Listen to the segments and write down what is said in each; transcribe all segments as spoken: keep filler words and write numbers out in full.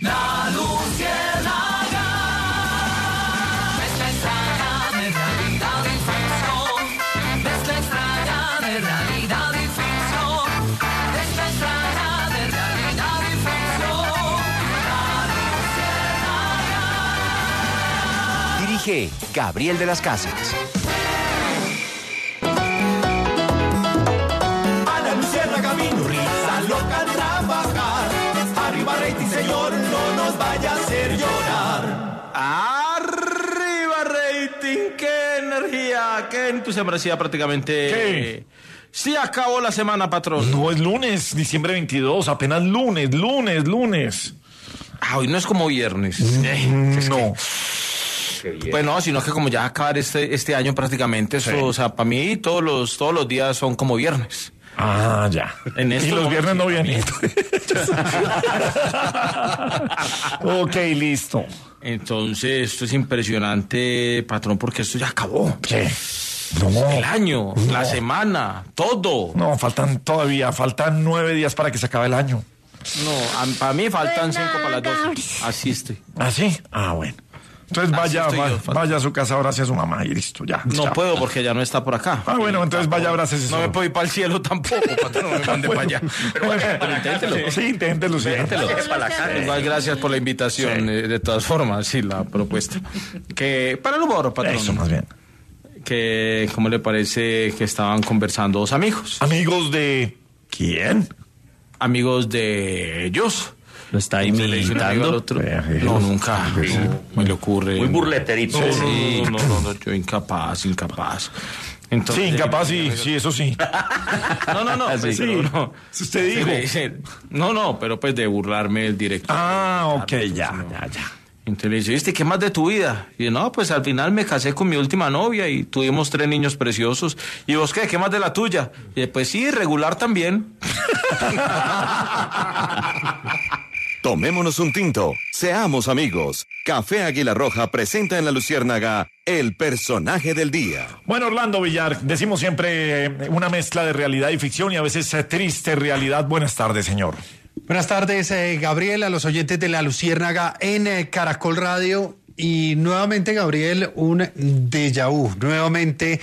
La Luciérnaga, mezcla extraña de realidad y ficción, mezcla extraña de realidad y ficción, mezcla extraña de realidad y ficción, La Luciérnaga. Dirige Gabriel de las Casas. A la Luciérnaga vino risa loca a trabajar. Arriba rating, señor, no nos vaya a hacer llorar. Arriba rating, qué energía, qué entusiasmo, decía prácticamente. ¿Qué? Sí acabó la semana, patrón. No es lunes, diciembre veintidós, apenas lunes, lunes, lunes. Ah, hoy no es como viernes. No. Pues no, sino que como ya acabar este, este año prácticamente, eso, Sí. o sea, para mí todos los, todos los días son como viernes. Ah, ya. En y esto los no, viernes sí, no vienen. Ok, listo. Entonces, esto es impresionante, patrón, porque esto ya acabó. ¿Qué? No. El año, No. la semana, todo. No, faltan todavía, faltan nueve días para que se acabe el año. No, para mí faltan Pues cinco nada, para las doce. Gabriel. Así estoy. ¿Ah, sí? Ah, bueno. Entonces Así vaya, estoy va- yo, Fat- vaya a su casa, ahora hacia su mamá y listo, ya. No ya. puedo porque ya no está por acá. Ah, bueno, entonces vaya, abrácese No solo. me puedo ir para el cielo tampoco, patrón, no me mande para allá. Pero, bueno, Pero inténtelo. Sí, inténtelo, sí. Igual gracias por la invitación, eh, de todas formas, sí, la propuesta. Que para el humor, patrón. Eso, más bien. Que, ¿cómo le parece que estaban conversando dos amigos? Amigos de... ¿Quién? Amigos de ellos. ¿Lo está Entonces le dice un amigo al imitando? otro, Vea, No, Jesús. nunca. Jesús. No, me le ocurre. Muy burleterito. No, Sí. no, no, no, no, yo incapaz, incapaz. Entonces, Sí, incapaz, sí, sí, eso sí. No, no, no. pues, Sí, pero no. si usted dijo. Sí, sí. No, no, pero pues de burlarme del director. Ah, ok, Entonces, ya, no. ya, ya. Entonces le dice, ¿viste qué más de tu vida? Y yo, no, pues al final me casé con mi última novia y tuvimos tres niños preciosos. ¿Y vos qué? ¿Qué más de la tuya? Y yo, pues sí, regular también. Tomémonos un tinto, seamos amigos. Café Águila Roja presenta en La Luciérnaga el personaje del día. Bueno, Orlando Villar, decimos siempre eh, una mezcla de realidad y ficción y a veces eh, triste realidad. Buenas tardes, señor. Buenas tardes, eh, Gabriel, a los oyentes de La Luciérnaga en eh, Caracol Radio. Y nuevamente, Gabriel, un déjà vu. Nuevamente,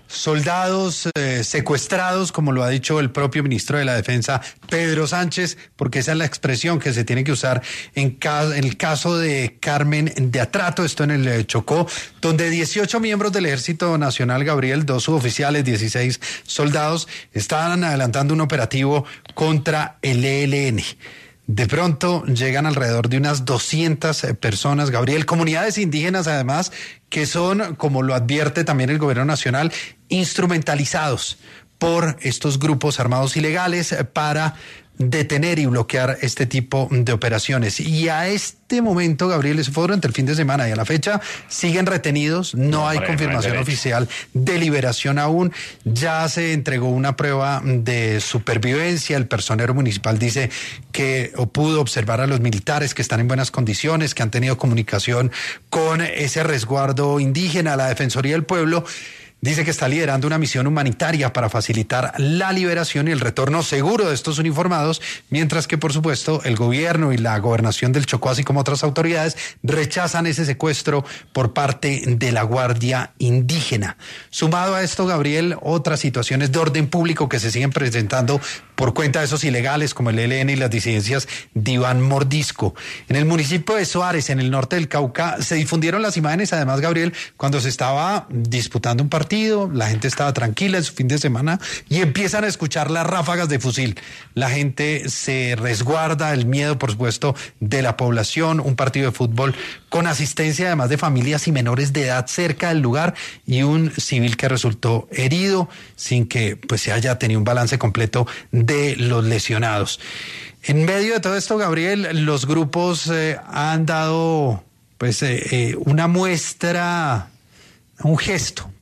soldados eh, secuestrados, como lo ha dicho el propio ministro de la Defensa, Pedro Sánchez, porque esa es la expresión que se tiene que usar en, ca- en el caso de Carmen de Atrato, esto en el eh, Chocó, donde dieciocho miembros del Ejército Nacional, Gabriel, dos suboficiales, dieciséis soldados, estaban adelantando un operativo contra el E L N. De pronto llegan alrededor de unas doscientas personas, Gabriel, comunidades indígenas además, que son, como lo advierte también el gobierno nacional, instrumentalizados por estos grupos armados ilegales para detener y bloquear este tipo de operaciones. Y a este momento, Gabriel, eso fue durante el fin de semana y a la fecha siguen retenidos, no, no hay hombre, confirmación no hay oficial de liberación aún. Ya se entregó una prueba de supervivencia, el personero municipal dice que pudo observar a los militares que están en buenas condiciones, que han tenido comunicación con ese resguardo indígena. La Defensoría del Pueblo dice que está liderando una misión humanitaria para facilitar la liberación y el retorno seguro de estos uniformados, mientras que, por supuesto, el gobierno y la gobernación del Chocó, así como otras autoridades, rechazan ese secuestro por parte de la Guardia Indígena. Sumado a esto, Gabriel, otras situaciones de orden público que se siguen presentando por cuenta de esos ilegales, como el E L N y las disidencias de Iván Mordisco. En el municipio de Suárez, en el norte del Cauca, se difundieron las imágenes, además, Gabriel, cuando se estaba disputando un partido, la gente estaba tranquila en su fin de semana y empiezan a escuchar las ráfagas de fusil. La gente se resguarda, el miedo, por supuesto, de la población, un partido de fútbol con asistencia además de familias y menores de edad cerca del lugar y un civil que resultó herido sin que pues se haya tenido un balance completo de los lesionados. En medio de todo esto, Gabriel, los grupos eh, han dado pues eh, eh, una muestra, un gesto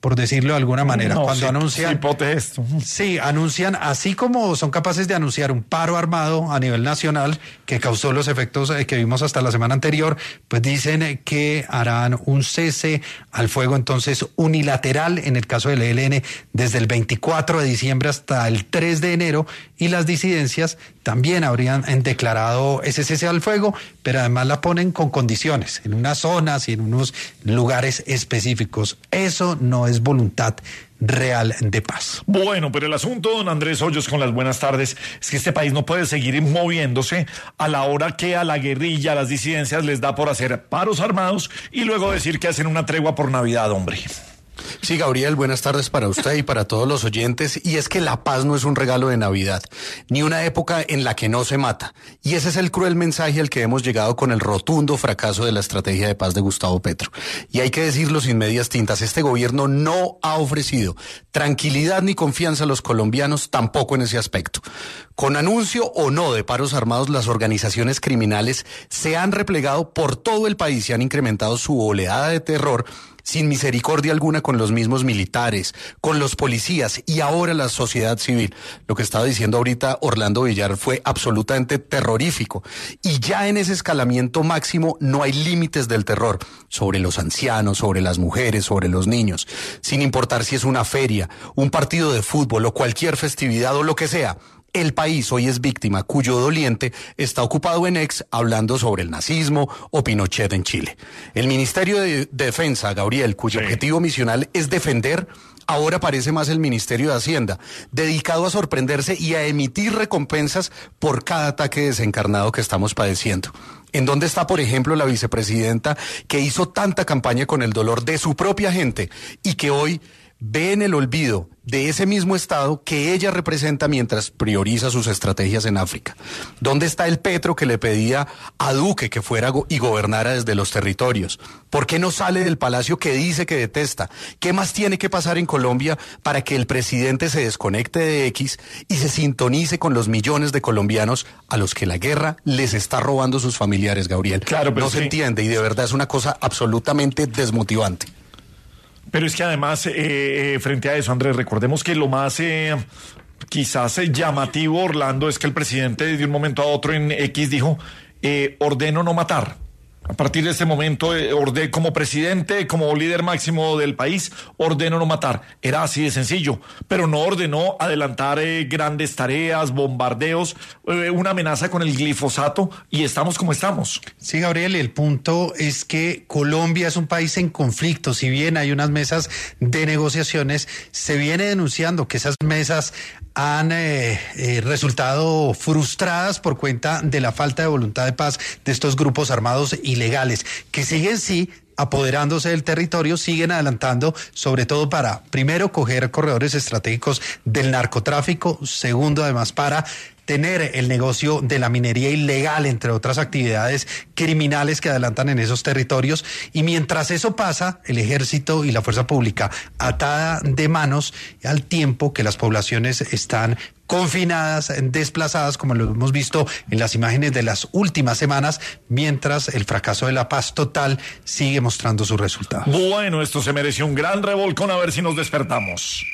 por decirlo de alguna manera. No, Cuando sí, anuncian... sí, pote esto. Sí, anuncian, así como son capaces de anunciar un paro armado a nivel nacional que causó los efectos eh, que vimos hasta la semana anterior, pues dicen eh, que harán un cese al fuego entonces unilateral en el caso del E L N desde el veinticuatro de diciembre hasta el tres de enero, y las disidencias también habrían eh, declarado ese cese al fuego, pero además la ponen con condiciones, en unas zonas y en unos lugares específicos. Eso no es voluntad real de paz. Bueno, pero el asunto, don Andrés Hoyos, con las buenas tardes, es que este país no puede seguir moviéndose a la hora que a la guerrilla, a las disidencias les da por hacer paros armados y luego decir que hacen una tregua por Navidad, hombre. Sí, Gabriel, buenas tardes para usted y para todos los oyentes. Y es que la paz no es un regalo de Navidad, ni una época en la que no se mata. Y ese es el cruel mensaje al que hemos llegado con el rotundo fracaso de la estrategia de paz de Gustavo Petro. Y hay que decirlo sin medias tintas, este gobierno no ha ofrecido tranquilidad ni confianza a los colombianos, tampoco en ese aspecto. Con anuncio o no de paros armados, las organizaciones criminales se han replegado por todo el país y han incrementado su oleada de terror sin misericordia alguna con los mismos militares, con los policías y ahora la sociedad civil. Lo que estaba diciendo ahorita Orlando Villar fue absolutamente terrorífico. Y ya en ese escalamiento máximo no hay límites del terror sobre los ancianos, sobre las mujeres, sobre los niños. Sin importar si es una feria, un partido de fútbol o cualquier festividad o lo que sea. El país hoy es víctima cuyo doliente está ocupado en ex hablando sobre el nazismo o Pinochet en Chile. El Ministerio de Defensa, Gabriel, cuyo sí. objetivo misional es defender, ahora parece más el Ministerio de Hacienda, dedicado a sorprenderse y a emitir recompensas por cada ataque desencarnado que estamos padeciendo. ¿En dónde está, por ejemplo, la vicepresidenta que hizo tanta campaña con el dolor de su propia gente y que hoy ve en el olvido de ese mismo Estado que ella representa mientras prioriza sus estrategias en África? ¿Dónde está el Petro que le pedía a Duque que fuera go- y gobernara desde los territorios? ¿Por qué no sale del palacio que dice que detesta? ¿Qué más tiene que pasar en Colombia para que el presidente se desconecte de X y se sintonice con los millones de colombianos a los que la guerra les está robando sus familiares, Gabriel? Claro, pero no sí. se entiende y de verdad es una cosa absolutamente desmotivante. Pero es que además, eh, eh, frente a eso, Andrés, recordemos que lo más eh, quizás eh, llamativo, Orlando, es que el presidente de un momento a otro en X dijo, eh, ordeno no matar. A partir de este momento, eh, orde, como presidente, como líder máximo del país, ordeno no matar. Era así de sencillo, pero no ordenó adelantar eh, grandes tareas, bombardeos, eh, una amenaza con el glifosato, y estamos como estamos. Sí, Gabriel, el punto es que Colombia es un país en conflicto. Si bien hay unas mesas de negociaciones, se viene denunciando que esas mesas han eh, eh, resultado frustradas por cuenta de la falta de voluntad de paz de estos grupos armados ilegales, que siguen sí apoderándose del territorio, siguen adelantando, sobre todo para, primero, coger corredores estratégicos del narcotráfico, segundo, además, para tener el negocio de la minería ilegal, entre otras actividades criminales que adelantan en esos territorios. Y mientras eso pasa, el ejército y la fuerza pública atada de manos al tiempo que las poblaciones están confinadas, desplazadas, como lo hemos visto en las imágenes de las últimas semanas, mientras el fracaso de la paz total sigue mostrando sus resultados. Bueno, esto se mereció un gran revolcón, a ver si nos despertamos.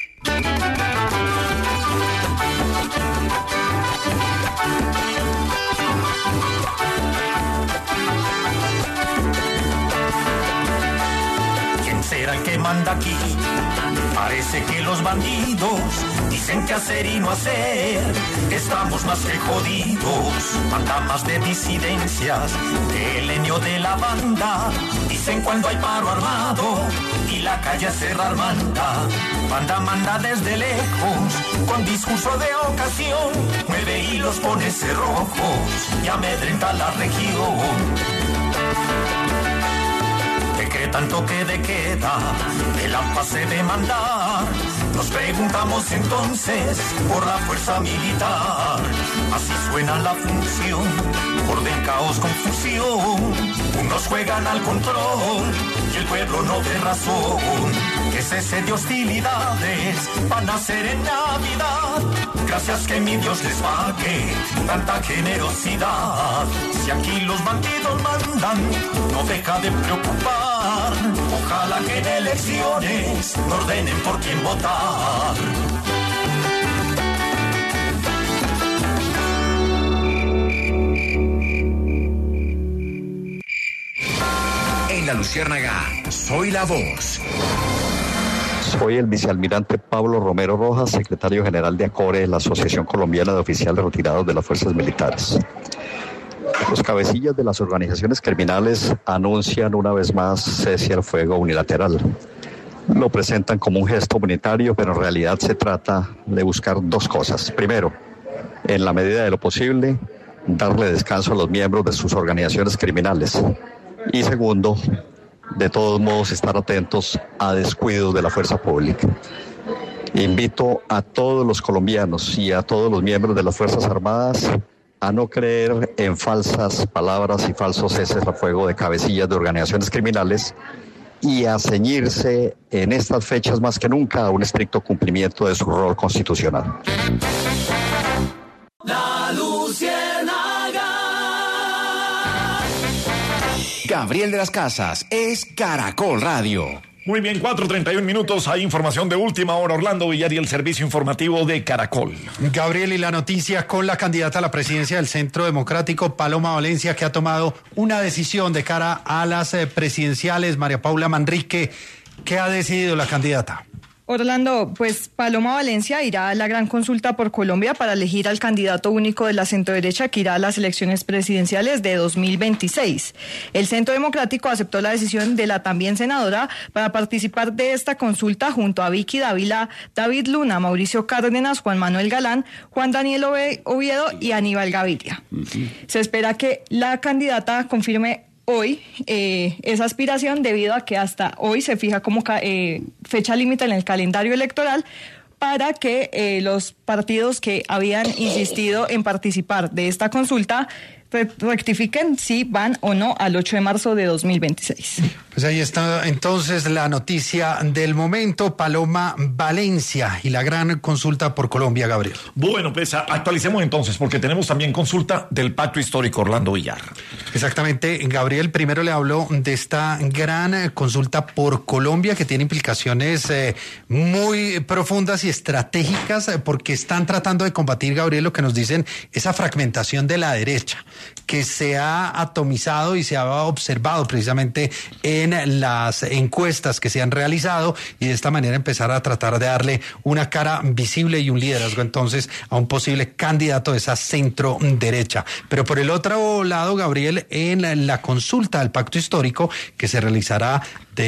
¿Quién será el que manda aquí? Parece que los bandidos dicen qué hacer y no hacer. Estamos más que jodidos. Manda más de disidencias que el leño de la banda. Dicen cuando hay paro armado y la calle a cerrar manda. Manda, manda desde lejos con discurso de ocasión. Mueve y los pone cerrojos y amedrenta la región. Decretan toque de queda, el AMPA se debe mandar. Nos preguntamos entonces por la fuerza militar. Así suena la función, orden, caos, confusión. Unos juegan al control y el pueblo no ve razón. Que cese de hostilidades van a ser en Navidad. Gracias que mi Dios les pague tanta generosidad. Si Si aquí los bandidos mandan, no deja de preocupar. Ojalá que en elecciones no ordenen por quién votar. En La Luciérnaga, soy la voz. Soy el vicealmirante Pablo Romero Rojas, secretario general de ACORE, la Asociación Colombiana de Oficiales Retirados de las Fuerzas Militares. Los cabecillas de las organizaciones criminales anuncian una vez más cese al fuego unilateral. Lo presentan como un gesto humanitario, pero en realidad se trata de buscar dos cosas. Primero, en la medida de lo posible, darle descanso a los miembros de sus organizaciones criminales. Y segundo, de todos modos, estar atentos a descuidos de la fuerza pública. Invito a todos los colombianos y a todos los miembros de las Fuerzas Armadas a no creer en falsas palabras y falsos ceses al fuego de cabecillas de organizaciones criminales y a ceñirse en estas fechas más que nunca a un estricto cumplimiento de su rol constitucional. La Luciérnaga. Gabriel de las Casas es Caracol Radio. Muy bien, cuatro treinta y un minutos. Hay información de última hora. Orlando Villar y el servicio informativo de Caracol. Gabriel, y la noticia con la candidata a la presidencia del Centro Democrático, Paloma Valencia, que ha tomado una decisión de cara a las eh, presidenciales. María Paula Manrique, ¿qué ha decidido la candidata? Orlando, pues Paloma Valencia irá a la gran consulta por Colombia para elegir al candidato único de la centroderecha que irá a las elecciones presidenciales de dos mil veintiséis. El Centro Democrático aceptó la decisión de la también senadora para participar de esta consulta junto a Vicky Dávila, David Luna, Mauricio Cárdenas, Juan Manuel Galán, Juan Daniel Oviedo y Aníbal Gaviria. Uh-huh. Se espera que la candidata confirme hoy eh, esa aspiración debido a que hasta hoy se fija como eh, fecha límite en el calendario electoral para que eh, los partidos que habían insistido en participar de esta consulta rectifiquen si van o no al ocho de marzo de dos mil veintiséis. Pues ahí está entonces la noticia del momento, Paloma Valencia y la gran consulta por Colombia, Gabriel. Bueno, pues actualicemos entonces, porque tenemos también consulta del Pacto Histórico, Orlando Villar. Exactamente, Gabriel, primero le habló de esta gran consulta por Colombia que tiene implicaciones eh, muy profundas y estratégicas eh, porque están tratando de combatir, Gabriel, lo que nos dicen, esa fragmentación de la derecha que se ha atomizado y se ha observado precisamente en las encuestas que se han realizado, y de esta manera empezar a tratar de darle una cara visible y un liderazgo entonces a un posible candidato de esa centro derecha. Pero por el otro lado, Gabriel, en la consulta del Pacto Histórico que se realizará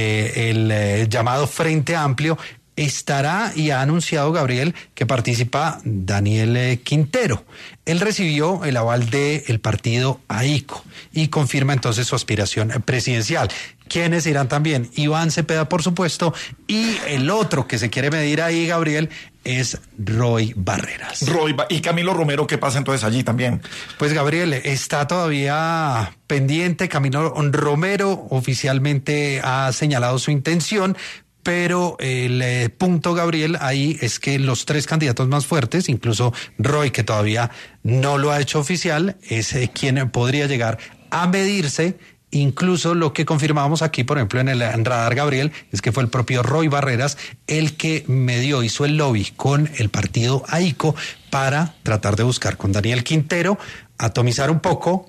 del eh, llamado Frente Amplio, estará y ha anunciado, Gabriel, que participa Daniel Quintero. Él recibió el aval del partido AICO y confirma entonces su aspiración presidencial. ¿Quiénes irán también? Iván Cepeda, por supuesto, y el otro que se quiere medir ahí, Gabriel, es Roy Barreras. Roy ba- y Camilo Romero, ¿qué pasa entonces allí también? Pues, Gabriel, está todavía pendiente. Camilo Romero oficialmente ha señalado su intención, pero el eh, punto, Gabriel, ahí es que los tres candidatos más fuertes, incluso Roy, que todavía no lo ha hecho oficial, es eh, quien podría llegar a medirse. Incluso lo que confirmábamos aquí, por ejemplo, en el en radar, Gabriel, es que fue el propio Roy Barreras el que medió, hizo el lobby con el partido AICO para tratar de buscar con Daniel Quintero, atomizar un poco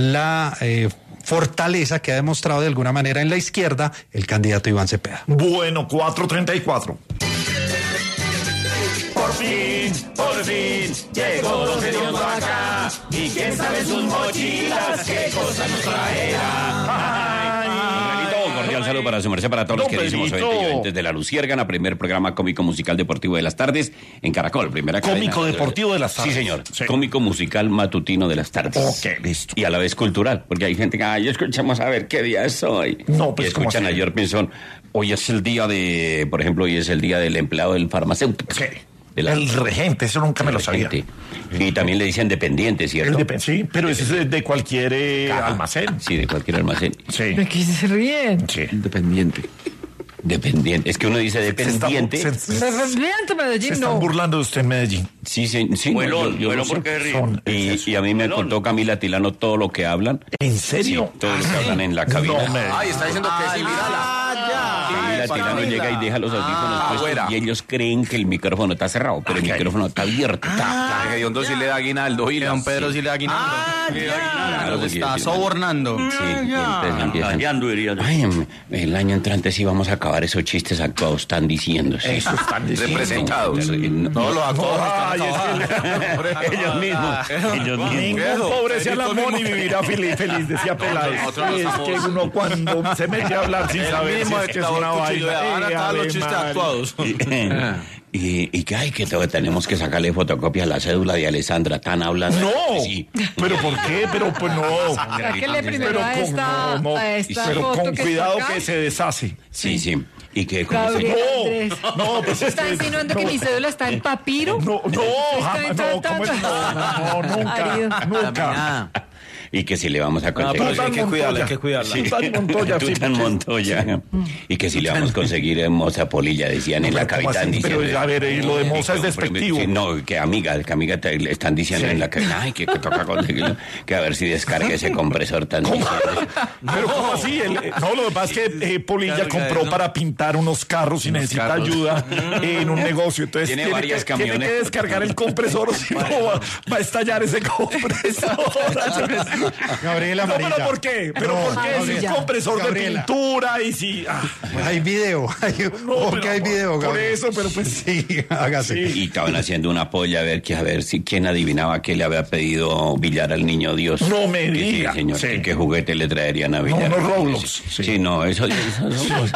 la eh, fortaleza que ha demostrado de alguna manera en la izquierda el candidato Iván Cepeda. Bueno, cuatro treinta y cuatro. Por fin, por fin, llegó Don Gediondo acá. Y quién sabe sus mochilas, qué cosa nos traerá. Un cordial saludo para su merced, para todos los queridísimos oyentes de La Luciérnaga, primer programa cómico musical deportivo de las tardes en Caracol, primera cadena. Cómico deportivo de las tardes. Sí, señor. Sí. Cómico musical matutino de las tardes. Ok, listo. Y a la vez cultural, porque hay gente que, ay, escuchamos a ver qué día es hoy. No, pues, y escuchan a George Pinzón. Hoy es el día de, por ejemplo, hoy es el día del empleado del farmacéutico. Sí. La, el regente, eso nunca me lo sabía. Y también le dicen dependiente, ¿cierto? El de, sí, pero ese es de, de cualquier eh, almacén. Sí, de cualquier almacén. Sí. ¿De qué se ríen? Sí. Independiente. Dependiente. Es que uno dice dependiente. Se, está, se, Dependiente Medellín, se no. están burlando de usted en Medellín. Sí, sí, sí. Bueno, no, yo, yo bueno, no sé. porque ríe. Son- Y, y a mí me contó Camila Tilano todo lo que hablan. ¿En serio? Sí, todo lo que hablan en la cabina. No me- Ay, está diciendo que sí, mírala. Camila Tilano llega y deja los audífonos puestos afuera. y ellos creen que el micrófono está cerrado, pero el micrófono está abierto. Ah, que Hediondo sí le da aguinaldo y don Pedro sí le da aguinaldo. Ah, Claro, Los porque- está sobornando. Sí, y entonces empiezan. Chantajeando, diría yo. Ay, em, el año entrante sí vamos a acabar esos chistes actuados, están diciendo. Sí. Eso están diciendo. Representados. No, Todos los actores Ay, están es que- acabados. Ellos mismos. Ellos mismos. Ningún Eso, pobre sea la Pedrito mona y mismo. vivirá feliz, feliz, decía Peláez. Nosotros no Es estamos- que uno cuando se mete a hablar sin El saber si mismo es que es dictador una cuchillo de vaina. Habana, Eh, todos los Ave chistes María. actuados. Y, y que ay, que te- tenemos que sacarle fotocopia a la cédula de Alessandra, tan hablando. No, Sí. pero ¿por qué? Pero pues no. Sáquenle primero Pero a con, esta, no, no, a esta pero foto con que cuidado está acá. que se deshace. Sí, sí. Y que como se- Gabriel Andrés. No, no, pues es ¿Está que- insinuando que no. mi cédula está en papiro? No, no, jamás, no, Tan, ¿cómo es? tan, No, no, no, Arido. nunca, nunca. Ah, y que si le vamos a pero conseguir. hay que cuidarla, hay que cuidarla. Sí. Tutan Montoya, sí, Tutan porque- Montoya. Y que si le vamos a conseguir en Moza Polilla, decían en la Pero, ¿cómo capitán. así? Pero, diciendo- a ver, y lo de Moza es Sí, despectivo. sí, no, que amiga, que amiga te le están diciendo Sí. en la cabina, ay, que, que toca conseguirlo, que a ver si descarga ese compresor tan diciendo. Pero ¿cómo así? El- eh, no, lo que pasa es que eh, Polilla Claro, compró claro, ¿no? para pintar unos carros y necesita carros. ayuda en un negocio. Entonces Tiene tiene, varias que, tiene que camiones. descargar el compresor o si no va, va a estallar ese compresor. Gabriela No, Amarilla. pero ¿por qué? ¿Pero No, por qué? Si es Gabriela. compresor Gabriela. de pintura y si... ah, Hay video. Hay, no, porque pero hay video, por Gabriel. eso, pero pues... Sí, hágase. Y estaban haciendo una polla a ver que a ver si quién adivinaba que le había pedido Villar al niño Dios. No me Que sí, diga. señor, Sí. que qué juguete le traerían a Villar. unos Roblox, Sí, sí. no, eso, eso-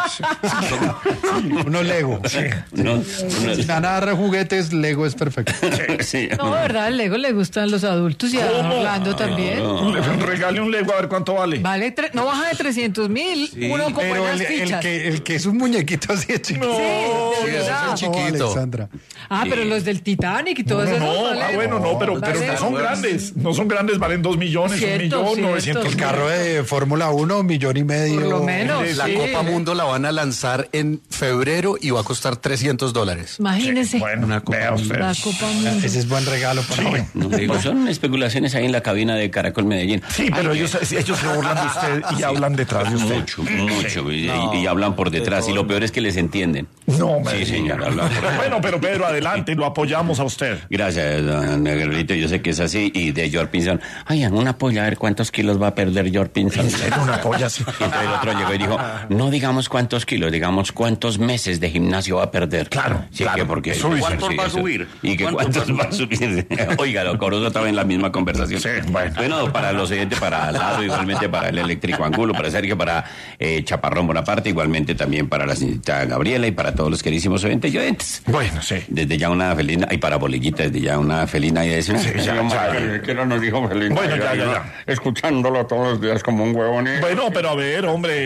Uno Lego. no, no, Ganar juguetes, Lego es perfecto. sí. No, ¿verdad? El Lego le gustan los adultos y a ¿Cómo? Orlando también. Un- Regale un Lego a ver cuánto vale. Vale, tre- no baja de trescientos mil. Uno con Pero buenas el, el fichas. que, el que es un muñequito así de chiquito. No, Sí, de ese verdad. es chiquito. Alexandra. Ah, pero los del Titanic y todo No, eso. no, vale. ah, bueno, no, pero, pero Vale. no son grandes. No son grandes, valen dos millones, Cierto, un millón, cierto. novecientos El mil. carro de Fórmula uno, un millón y medio. Por lo menos. Sí. La sí. Copa Mundo la van a lanzar en febrero y va a costar trescientos dólares. Imagínese. Bueno, vea usted. La Copa Mundo. Ese es buen regalo para hoy. No, digo, son especulaciones ahí en la cabina de Caracol Medellín. Sí, pero ellos, ellos se burlan de usted y hablan detrás de usted. Mucho, mucho. Y, y hablan por detrás. Y lo peor es que les entienden. No, me Sí, diga. señor, hablan por detrás. Bueno, pero Pedro, adelante, lo apoyamos a usted. Gracias, don Negrito. Yo sé que es así. Y de George Pinson. Ay, en una polla, a ver cuántos kilos va a perder George Pinson. Era una polla así. Y entonces el otro llegó y dijo, no digamos cuántos kilos, digamos cuántos meses de gimnasio va a perder. Claro, Sí, claro. que porque... Eso dice. ¿Cuántos va a subir? Y que ¿Cuántos cuántos va a subir. Oiga, lo Corozo estaba en la misma conversación. Sí, bueno. Bueno, para los oyentes, para Lado, igualmente para el eléctrico Angulo, para Sergio, para eh, Chaparrón Bonaparte, igualmente también para la señorita Gabriela y para todos los queridísimos oyentes y oyentes. Bueno, sí. Desde ya una feliz... Y para Bolillita, desde ya una feliz Navidad. Sí, ya, ya. Que, que no nos dijo feliz Bueno, Navidad, ya, ya, ¿no? ya. Escuchándolo todos los días como un huevón. ¿eh? Bueno, pero a ver, hombre.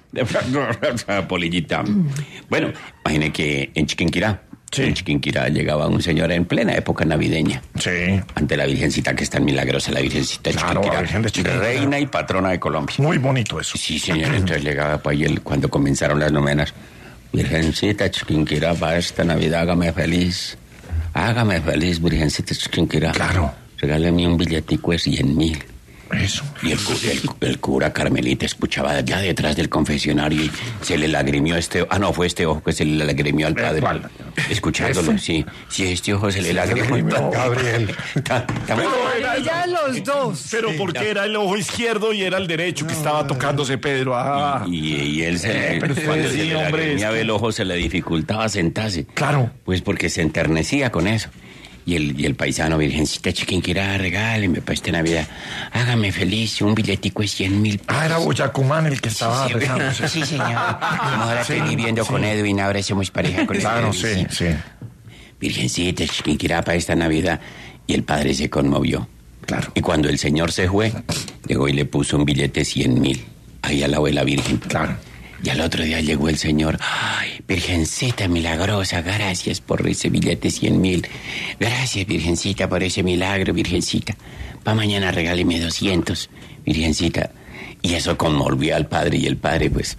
Polillita. Bueno, imagine que en Chiquinquirá, Sí. en Chiquinquirá llegaba un señor en plena época navideña. Sí. Ante la Virgencita, que es tan milagrosa, la Virgencita de Claro, la Chiquinquirá, Virgen de Chiquinquirá. reina y patrona de Colombia. Muy bonito eso. Sí, señor, entonces llegaba pues, ahí el, cuando comenzaron las novenas. Virgencita Chiquinquirá, para esta Navidad hágame feliz. Hágame feliz, Virgencita Chiquinquirá. Claro. Regáleme un billetico de cien mil. Eso. Y el, cu- el- el cura Carmelita escuchaba allá detrás del confesionario y se le lagrimió este... Ah, no, fue este ojo que se le lagrimió al padre. ¿Cuál? Escuchándolo, ¿Ese? sí. Sí, este ojo se le lagrimió. Gabriel. Ta- ta- Pero era el- Ya los dos. Pero porque era el ojo izquierdo y era el derecho que estaba tocándose Pedro. Ah, Y, y él se Eh, pero cuando sí, se le hombre, lagrimiaba es que- el ojo se le dificultaba sentarse. Claro. Pues porque se enternecía con eso. Y el, y el paisano, Virgencita Chiquinquirá, regáleme para esta Navidad. Hágame feliz, un billetico de cien mil pesos. Ah, era Boyacumán el que estaba rezando. Sí, sí, señor. Como ahora estoy viviendo con Edwin, ahora somos pareja con Claro, Edwin, sí, sí. Virgencita Chiquinquirá para esta Navidad. Y el padre se conmovió. Claro. Y cuando el señor se fue, llegó y le puso un billete de cien mil ahí al lado de la Virgen. Claro. Y al otro día llegó el señor. Ay, Virgencita milagrosa, gracias por ese billete cien mil. Gracias, Virgencita, por ese milagro, Virgencita. Pa' mañana regáleme doscientos, Virgencita. Y eso conmovió al padre y el padre, pues,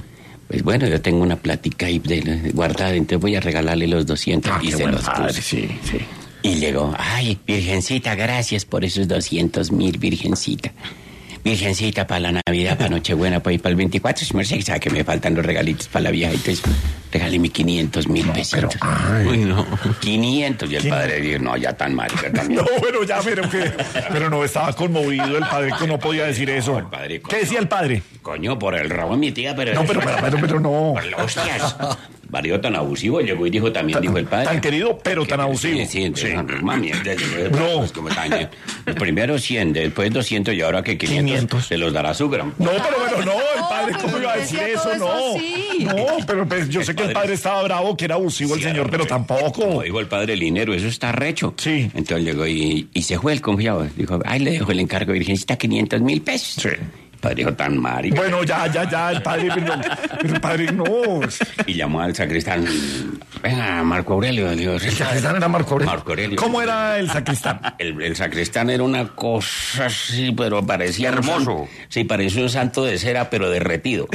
Pues bueno, yo tengo una plática ahí de, guardada, entonces voy a regalarle los doscientos Ah, y qué se buen los padre, puse. sí, sí. Y llegó, ay, Virgencita, gracias por esos doscientos mil, Virgencita. Virgencita, para la Navidad, para Nochebuena, para ir para el veinticuatro, si me sabe que me faltan los regalitos para la vieja, entonces regáleme quinientos mil pesitos. Uy, no. quinientos, y el padre dijo, no, ya tan marica también. No, bueno, ya, pero que, pero no, estaba conmovido el padre que no podía decir eso. No, el padre, ¿Qué decía el padre? Coño, por el rabo de mi tía, pero... No, pero, pero, pero, pero no. Por la hostias. Marido tan abusivo, llegó y dijo también, dijo el padre. Tan querido, pero tan abusivo. Sí, sí, entonces, Sí. no, mami, entonces, No. pues, como tan, primero cien, después doscientos y ahora que quinientos, quinientos. se los dará su gran... No, pero bueno, no, el padre, No, ¿cómo pero iba a no decir decía eso? todo eso No, así. no, pero pues, yo sé que el padre estaba bravo, que era abusivo el Sí, señor, pero como tampoco. dijo el padre Linero, eso está recho. Sí. Entonces llegó y, y se fue el confiado. Dijo, ay, le dejo el encargo, Virgencita, quinientos mil pesos. Sí. El padre dijo, tan marica. Bueno, ya, ya, ya, el padre, pero, pero el padre no. Y llamó al sacristán. Venga, Marco Aurelio. Digo, El sacristán era Marco Aurelio. Marco Aurelio. ¿Cómo era el sacristán? El, el sacristán era una cosa así, pero parecía hermoso. Sí, parecía un santo de cera, pero derretido.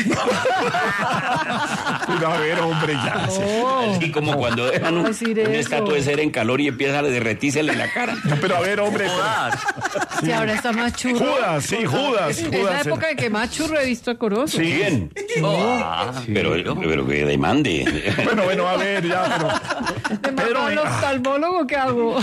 Pero a ver, hombre, ya. sí. Así como cuando dejan un, decir una eso. estatua de cera en calor y empieza a derretírsele la cara. No, pero a ver, hombre. Si ahora está más pero- churro. Judas, sí, Judas. Es la Judas. época en que más churro he visto a Corozo. Sí. Bien. Ah, pero, pero que demande. Bueno, bueno, a ver, ya, pero. ¿Me Pedro, mando al venga. oftalmólogo? ¿Qué hago?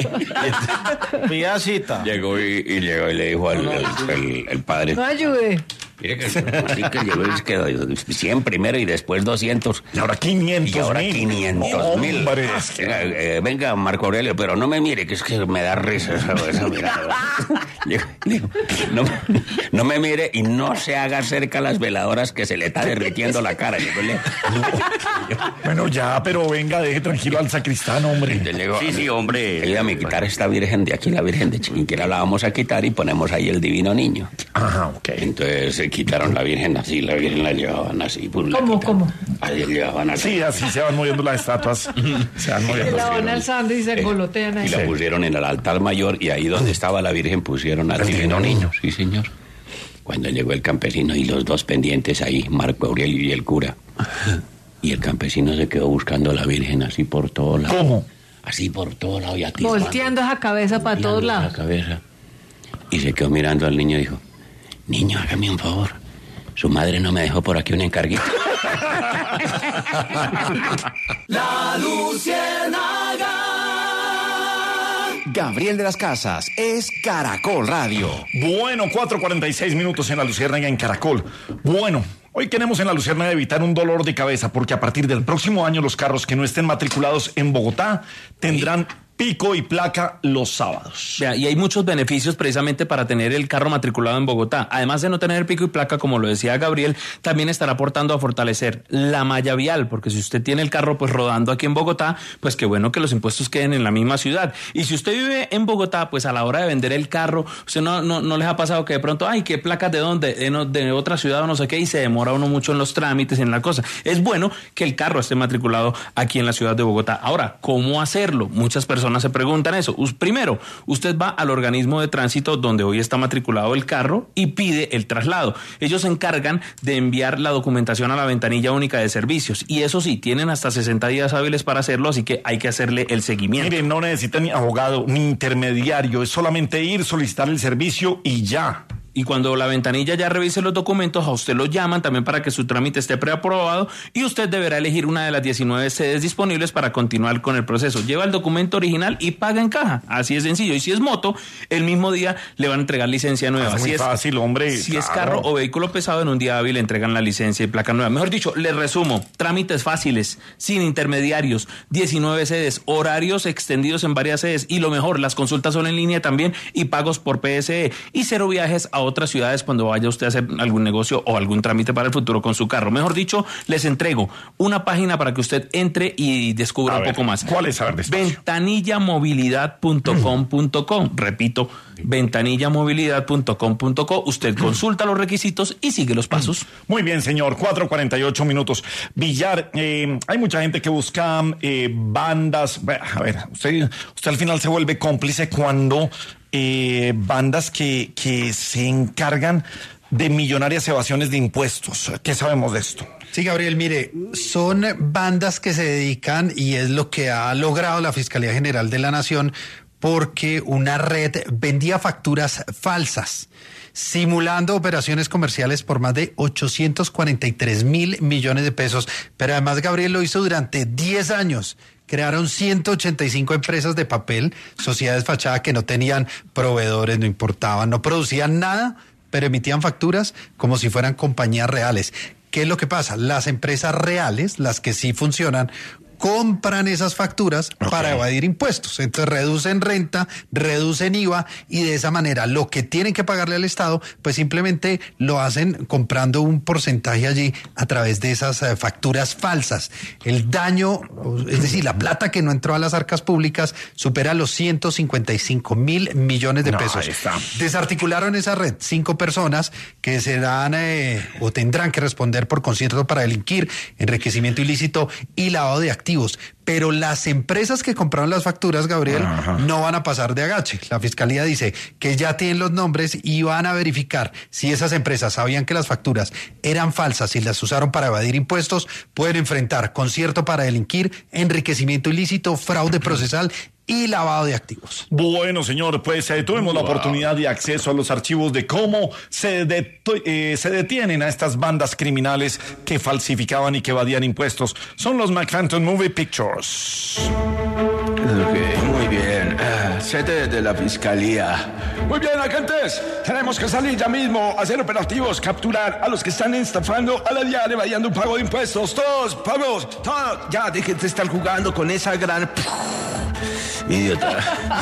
Pida cita. Llegó y, y llegó y le dijo al el, el- el padre. No ayude. Mire que así que llegó y es que cien primero y después doscientos. Y ahora quinientos Y ahora mil. quinientos mil. Hombre, es que- Venga, eh, venga, Marco Aurelio, pero no me mire, que es que me da risa esa, esa mirada. Digo, digo, no, no me mire y no se haga cerca las veladoras que se le está derritiendo la cara. Digo, le- Bueno, ya, pero venga, deje tranquilo al sacristán, hombre. le digo, sí, sí, hombre. Ayúdame a quitar esta virgen de aquí, la virgen de Chiquinquirá, la vamos a quitar y ponemos ahí el divino niño. Ajá, ok. Entonces se quitaron la virgen así, la virgen la llevaban así. Pues, la ¿Cómo, quitaron. cómo? Ahí la llevaban así. Sí, así se van moviendo las estatuas. Se van moviendo. La van alzando y se engolotean Y ahí. la pusieron en el altar mayor y ahí donde estaba la virgen pusieron al El divino divino niño. Sí, señor. Cuando llegó el campesino y los dos pendientes ahí, Marco Aurelio y el cura. Y el campesino se quedó buscando a la virgen así por todos lados. ¿Cómo? Así por todos lados y atisbando. Volteando esa cabeza para todos Volteando lados. la cabeza. Y se quedó mirando al niño y dijo, niño, hágame un favor. Su madre no me dejó por aquí un encarguito. La Luciérnaga. Gabriel de las Casas es Caracol Radio. Bueno, cuatro cuarenta y seis minutos en la Luciérnaga en Caracol. Bueno, hoy queremos en la Luciérnaga evitar un dolor de cabeza porque a partir del próximo año los carros que no estén matriculados en Bogotá tendrán pico y placa los sábados. Vea, y hay muchos beneficios precisamente para tener el carro matriculado en Bogotá. Además de no tener pico y placa, como lo decía Gabriel, también estará aportando a fortalecer la malla vial, porque si usted tiene el carro pues rodando aquí en Bogotá, pues qué bueno que los impuestos queden en la misma ciudad. Y si usted vive en Bogotá, pues a la hora de vender el carro, usted no, no, no les ha pasado que de pronto, ay, qué placas de dónde, de, no, de otra ciudad o no sé qué, y se demora uno mucho en los trámites, en la cosa. Es bueno que el carro esté matriculado aquí en la ciudad de Bogotá. Ahora, ¿cómo hacerlo? Muchas personas se preguntan eso. Primero, usted va al organismo de tránsito donde hoy está matriculado el carro y pide el traslado. Ellos se encargan de enviar la documentación a la ventanilla única de servicios y eso sí, tienen hasta sesenta días hábiles para hacerlo, así que hay que hacerle el seguimiento. Miren, no necesitan ni abogado ni intermediario, es solamente ir, solicitar el servicio y ya. Y cuando la ventanilla ya revise los documentos, a usted lo llaman también para que su trámite esté preaprobado y usted deberá elegir una de las diecinueve sedes disponibles para continuar con el proceso. Lleva el documento original y paga en caja. Así es sencillo. Y si es moto, el mismo día le van a entregar licencia nueva. Es muy si es, fácil, hombre. Si claro. es carro o vehículo pesado, en un día hábil le entregan la licencia y placa nueva. Mejor dicho, les resumo. Trámites fáciles, sin intermediarios, diecinueve sedes, horarios extendidos en varias sedes y lo mejor, las consultas son en línea también y pagos por P S E y cero viajes a otras ciudades cuando vaya usted a hacer algún negocio o algún trámite para el futuro con su carro. Mejor dicho, les entrego una página para que usted entre y descubra A un ver, poco más. ¿cuál es? A ver, despacio. ventanilla movilidad punto com punto co. Repito, ventanilla movilidad punto com punto co. Usted consulta los requisitos y sigue los pasos. Muy bien, señor. cuatro cuarenta y ocho minutos. Villar, eh, hay mucha gente que busca eh, bandas. A ver, usted, usted al final se vuelve cómplice cuando eh, bandas que, que se encargan de millonarias evasiones de impuestos. ¿Qué sabemos de esto? Sí, Gabriel, mire, son bandas que se dedican, y es lo que ha logrado la Fiscalía General de la Nación, porque una red vendía facturas falsas, simulando operaciones comerciales por más de ochocientos cuarenta y tres mil millones de pesos. Pero además, Gabriel, lo hizo durante diez años. Crearon ciento ochenta y cinco empresas de papel, sociedades fachada que no tenían proveedores, no importaban, no producían nada, pero emitían facturas como si fueran compañías reales. ¿Qué es lo que pasa? Las empresas reales, las que sí funcionan, compran esas facturas okay. para evadir impuestos. Entonces reducen renta, reducen I V A, y de esa manera lo que tienen que pagarle al Estado, pues simplemente lo hacen comprando un porcentaje allí a través de esas uh, facturas falsas. El daño, es decir, la plata que no entró a las arcas públicas, supera los ciento cincuenta y cinco mil millones de pesos. No, desarticularon esa red cinco personas que serán eh, o tendrán que responder por concierto para delinquir, enriquecimiento ilícito y lavado de activos. Pero las empresas que compraron las facturas, Gabriel, Ajá. no van a pasar de agache. La Fiscalía dice que ya tienen los nombres y van a verificar si esas empresas sabían que las facturas eran falsas y las usaron para evadir impuestos. Pueden enfrentar concierto para delinquir, enriquecimiento ilícito, fraude procesal y lavado de activos. Bueno, señor, pues eh, tuvimos wow. la oportunidad de acceso a los archivos de cómo se, de, eh, se detienen a estas bandas criminales que falsificaban y que evadían impuestos. Son los McPhantom Movie Pictures. Ok, muy bien. Uh, sede de la Fiscalía. Muy bien, agentes. Tenemos que salir ya mismo, hacer operativos, capturar a los que están estafando a la diaria, evadiendo un pago de impuestos. Todos, vamos, todos. Ya, dejen de estar jugando con esa gran... Idiota.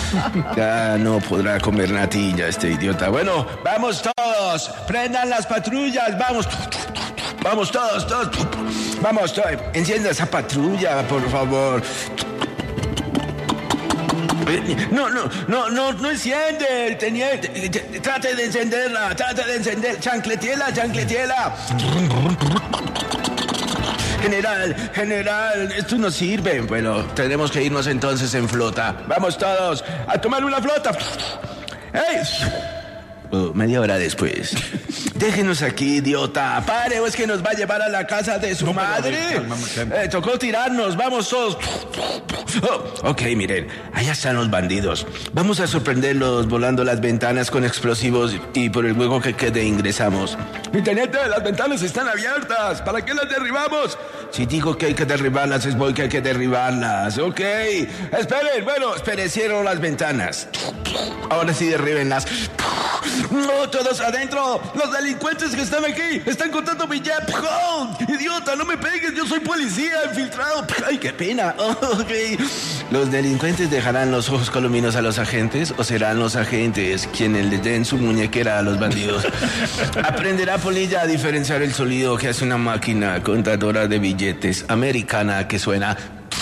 Ya no podrá comer natilla este idiota. Bueno, vamos todos. Prendan las patrullas. Vamos. Vamos todos, todos. Vamos, todos. Encienda esa patrulla, por favor. No, no, no, no, no enciende, teniente. Trate de encenderla, trate de encender. Chancletiela, chancletiela. General, general, esto no sirve. Bueno, tenemos que irnos entonces en flota. Vamos todos a tomar una flota. ¡Ey! Oh, media hora después. Déjenos aquí, idiota. Pare, o es que nos va a llevar a la casa de su no, madre. Calma, calma. Eh, tocó tirarnos, vamos todos. Oh, ok, miren, allá están los bandidos. Vamos a sorprenderlos volando las ventanas con explosivos y por el hueco que quede ingresamos. Mi teniente, las ventanas están abiertas. ¿Para qué las derribamos? Si digo que hay que derribarlas, es porque hay que derribarlas. Ok. Esperen, bueno, esperen, cierro las ventanas. Ahora sí derríbenlas. No, todos adentro. Los delincuentes que están aquí están contando mi jet. Oh, idiota, no me pegues, yo soy policía infiltrado. Ay, qué pena. Oh, okay. ¿Los delincuentes dejarán los ojos colominos a los agentes o serán los agentes quienes les den su muñequera a los bandidos? Aprenderá Polilla a diferenciar el sonido que hace una máquina contadora de billetes americana que suena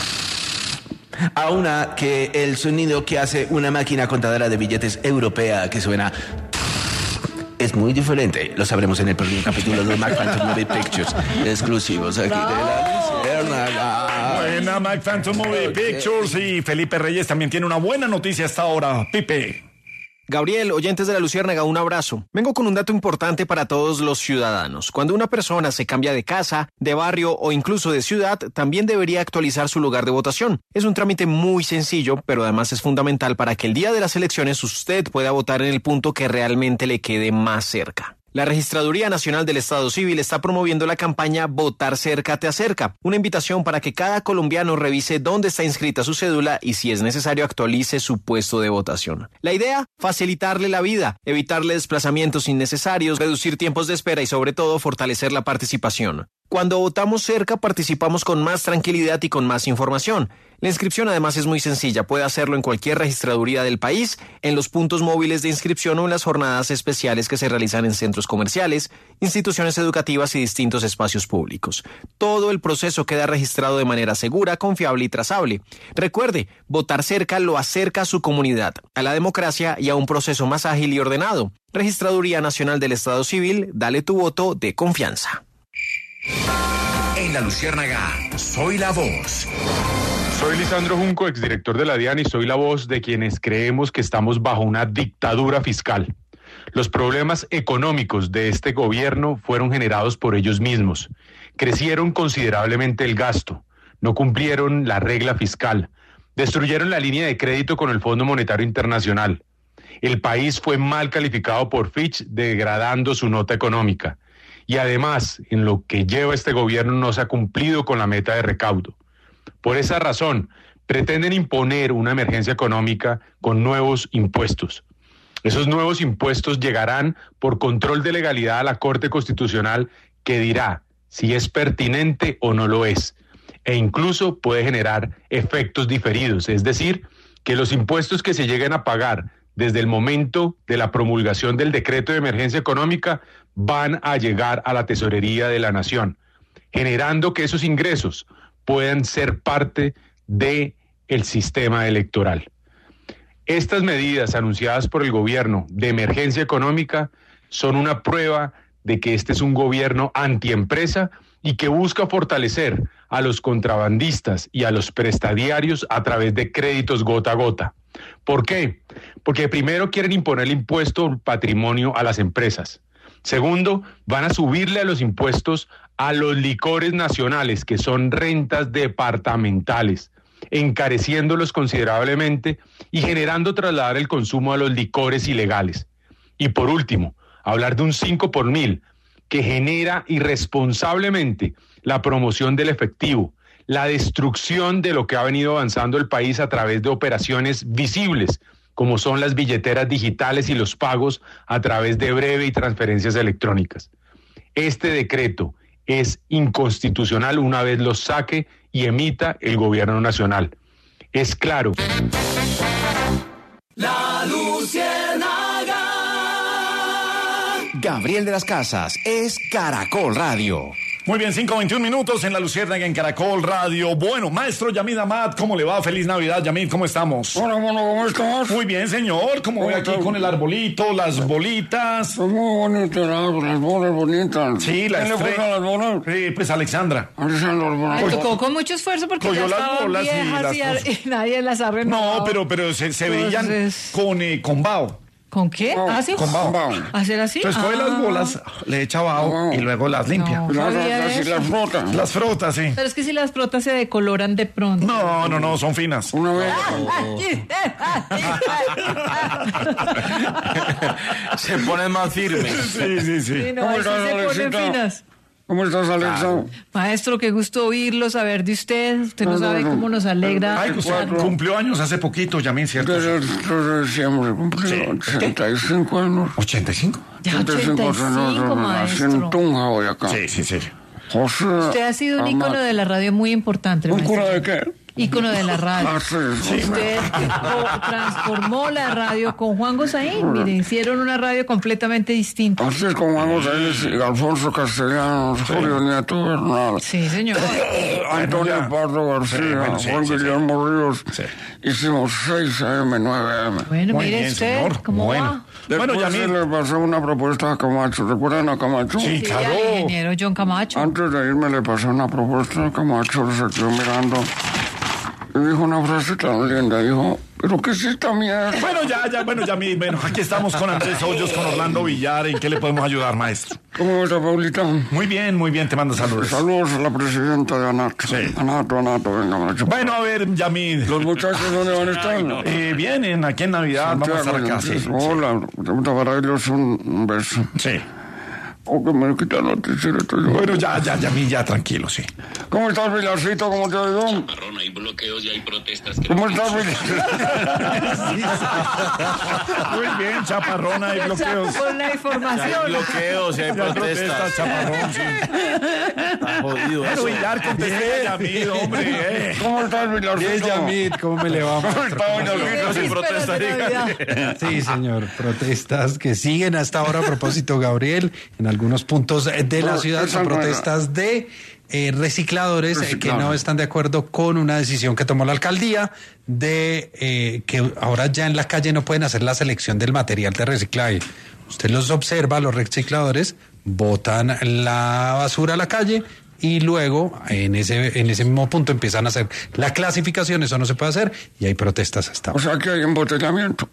a una que el sonido que hace una máquina contadora de billetes europea que suena es muy diferente. Lo sabremos en el próximo capítulo de McPhantom Movie Pictures, exclusivos aquí de la Luciérnaga. Buena McPhantom Movie okay. Pictures, y Felipe Reyes también tiene una buena noticia hasta ahora. Pipe. Gabriel, oyentes de la Luciérnaga, un abrazo. Vengo con un dato importante para todos los ciudadanos. Cuando una persona se cambia de casa, de barrio o incluso de ciudad, también debería actualizar su lugar de votación. Es un trámite muy sencillo, pero además es fundamental para que el día de las elecciones usted pueda votar en el punto que realmente le quede más cerca. La Registraduría Nacional del Estado Civil está promoviendo la campaña Votar Cerca Te Acerca, una invitación para que cada colombiano revise dónde está inscrita su cédula y, si es necesario, actualice su puesto de votación. La idea, facilitarle la vida, evitarle desplazamientos innecesarios, reducir tiempos de espera y, sobre todo, fortalecer la participación. Cuando votamos cerca, participamos con más tranquilidad y con más información. La inscripción además es muy sencilla. Puede hacerlo en cualquier registraduría del país, en los puntos móviles de inscripción o en las jornadas especiales que se realizan en centros comerciales, instituciones educativas y distintos espacios públicos. Todo el proceso queda registrado de manera segura, confiable y trazable. Recuerde, votar cerca lo acerca a su comunidad, a la democracia y a un proceso más ágil y ordenado. Registraduría Nacional del Estado Civil, dale tu voto de confianza. En la Luciérnaga, soy la voz. Soy Lisandro Junco, exdirector de la DIAN, y soy la voz de quienes creemos que estamos bajo una dictadura fiscal. Los problemas económicos de este gobierno fueron generados por ellos mismos. Crecieron considerablemente el gasto, no cumplieron la regla fiscal, destruyeron la línea de crédito con el Fondo Monetario Internacional. El país fue mal calificado por Fitch, degradando su nota económica. Y además, en lo que lleva este gobierno no se ha cumplido con la meta de recaudo. Por esa razón, pretenden imponer una emergencia económica con nuevos impuestos. Esos nuevos impuestos llegarán por control de legalidad a la Corte Constitucional, que dirá si es pertinente o no lo es, e incluso puede generar efectos diferidos, es decir, que los impuestos que se lleguen a pagar desde el momento de la promulgación del decreto de emergencia económica van a llegar a la tesorería de la nación, generando que esos ingresos puedan ser parte de el sistema electoral. Estas medidas anunciadas por el gobierno de emergencia económica son una prueba de que este es un gobierno antiempresa y que busca fortalecer a los contrabandistas y a los prestadiarios a través de créditos gota a gota. ¿Por qué? Porque primero quieren imponer el impuesto al patrimonio a las empresas. Segundo, van a subirle a los impuestos a los licores nacionales, que son rentas departamentales, encareciéndolos considerablemente y generando trasladar el consumo a los licores ilegales. Y por último, hablar de un cinco por mil, que genera irresponsablemente la promoción del efectivo, la destrucción de lo que ha venido avanzando el país a través de operaciones visibles, como son las billeteras digitales y los pagos a través de breve y transferencias electrónicas. Este decreto es inconstitucional una vez lo saque y emita el gobierno nacional. Es claro. La Luciérnaga. Gabriel de las Casas es Caracol Radio. Muy bien, cinco veintiún minutos en La Luciérnaga en Caracol Radio. Bueno, maestro Yamid Amad, ¿cómo le va? Feliz Navidad, Yamid, ¿cómo estamos? Hola, bueno, ¿cómo estás? Muy bien, señor. ¿Cómo ve aquí con el arbolito, las bolitas? Pues muy bonito el árbol, las bolas bonitas. Sí, la ¿Quién le puso las bolas? Sí, pues Alexandra. Alexandra, las bolas. Me tocó con mucho esfuerzo porque Cogió ya las estaban bolas y viejas las y, ar- puso. y nadie las ha renovado. No, pero, pero se, se veían Entonces- con, eh, con vaho. ¿Con qué? ¿Ah, sí? Con vaho. ¿Hacer así? Entonces coge Ah. las bolas, le echa vaho y luego las limpia. No sabía Las, las, eso. las frotas. Las frotas, sí. Pero es que si las frotas se decoloran de pronto. No, no, no, son finas. Una vez. Se ponen más firmes. Sí, sí, sí. Sí, no, ¿Cómo ahí sí estás, se ponen Alexita? finas. ¿Cómo estás, Alexa? Maestro, qué gusto oírlo, saber de usted. Usted no sabe cómo nos alegra. Ay, usted cumplió años hace poquito, Yamid, ¿cierto? Desde el tres de diciembre cumplí ochenta y cinco años. ¿ochenta y cinco? Ya ochenta y cinco, maestro. En Tunja hoy acá. Sí, sí, sí. José. Usted ha sido un ícono de la radio muy importante. ¿Un maestro. cura de qué? Ícono de la radio. Ah, sí, sí. Usted co- transformó la radio con Juan Gosaín. Mire, hicieron una radio completamente distinta. Así es como vamos a ir, Alfonso Castellanos, Julio Nieto Bernal. Sí, señor. Antonio Pardo García, Sí, bueno, sí, Juan sí, sí. Guillermo Ríos. Sí. Hicimos seis A M, nueve A M. Bueno, Muy mire bien, usted, señor. ¿cómo Bueno. va? Bueno, Después Yamid. le pasé una propuesta a Camacho. ¿Recuerdan a Camacho? Sí, Sí, claro. al ingeniero John Camacho. Antes de irme le pasé una propuesta a Camacho, se quedó mirando y dijo una frase tan linda. Dijo, ¿pero qué es esta mierda? Bueno, ya, ya, bueno, Yamid, bueno, aquí estamos con Andrés Hoyos, con Orlando Villar. ¿En qué le podemos ayudar, maestro? ¿Cómo está, Paulita? Muy bien, muy bien, te mando saludos. Saludos a la presidenta de ANAT. Sí. Anato, Anato, venga, macho. Bueno, a ver, Yamid. ¿Los muchachos dónde van a estar? Eh, vienen aquí en Navidad, vamos a estar acá, sí. sí. Hola, para ellos un un beso. Sí. O que me quitan la tercera. Bueno, ya, ya, Yamid, ya, tranquilo, sí. ¿Cómo estás, Pilarcito? ¿Cómo te ha ido? Marrón, hay bloqueos y hay protestas. Que ¿Cómo estás, Pilar? Muy bien, chaparrona, hay bloqueos. Con la información. Bloqueos y hay Ya protestas. chaparrón, sí. Está jodido Bueno, eso. Villar, contesté a Yamid, hombre. eh. ¿Cómo estás, Pilarcito? Bien, Yamid, ¿cómo me le va? ¿Cómo está, Pilarcito? Sin protesta, Vísperas de Navidad. Sí, señor. Protestas que siguen hasta ahora a propósito, Gabriel, en algunos puntos de la No, ciudad esa son no era. protestas de eh, recicladores eh, que Recicladores. no están de acuerdo con una decisión que tomó la alcaldía de eh, que ahora ya en la calle no pueden hacer la selección del material de reciclaje. Usted los observa, los recicladores botan la basura a la calle, y luego en ese en ese mismo punto empiezan a hacer la clasificación, eso no se puede hacer y hay protestas hasta ahora. O sea que hay embotellamiento.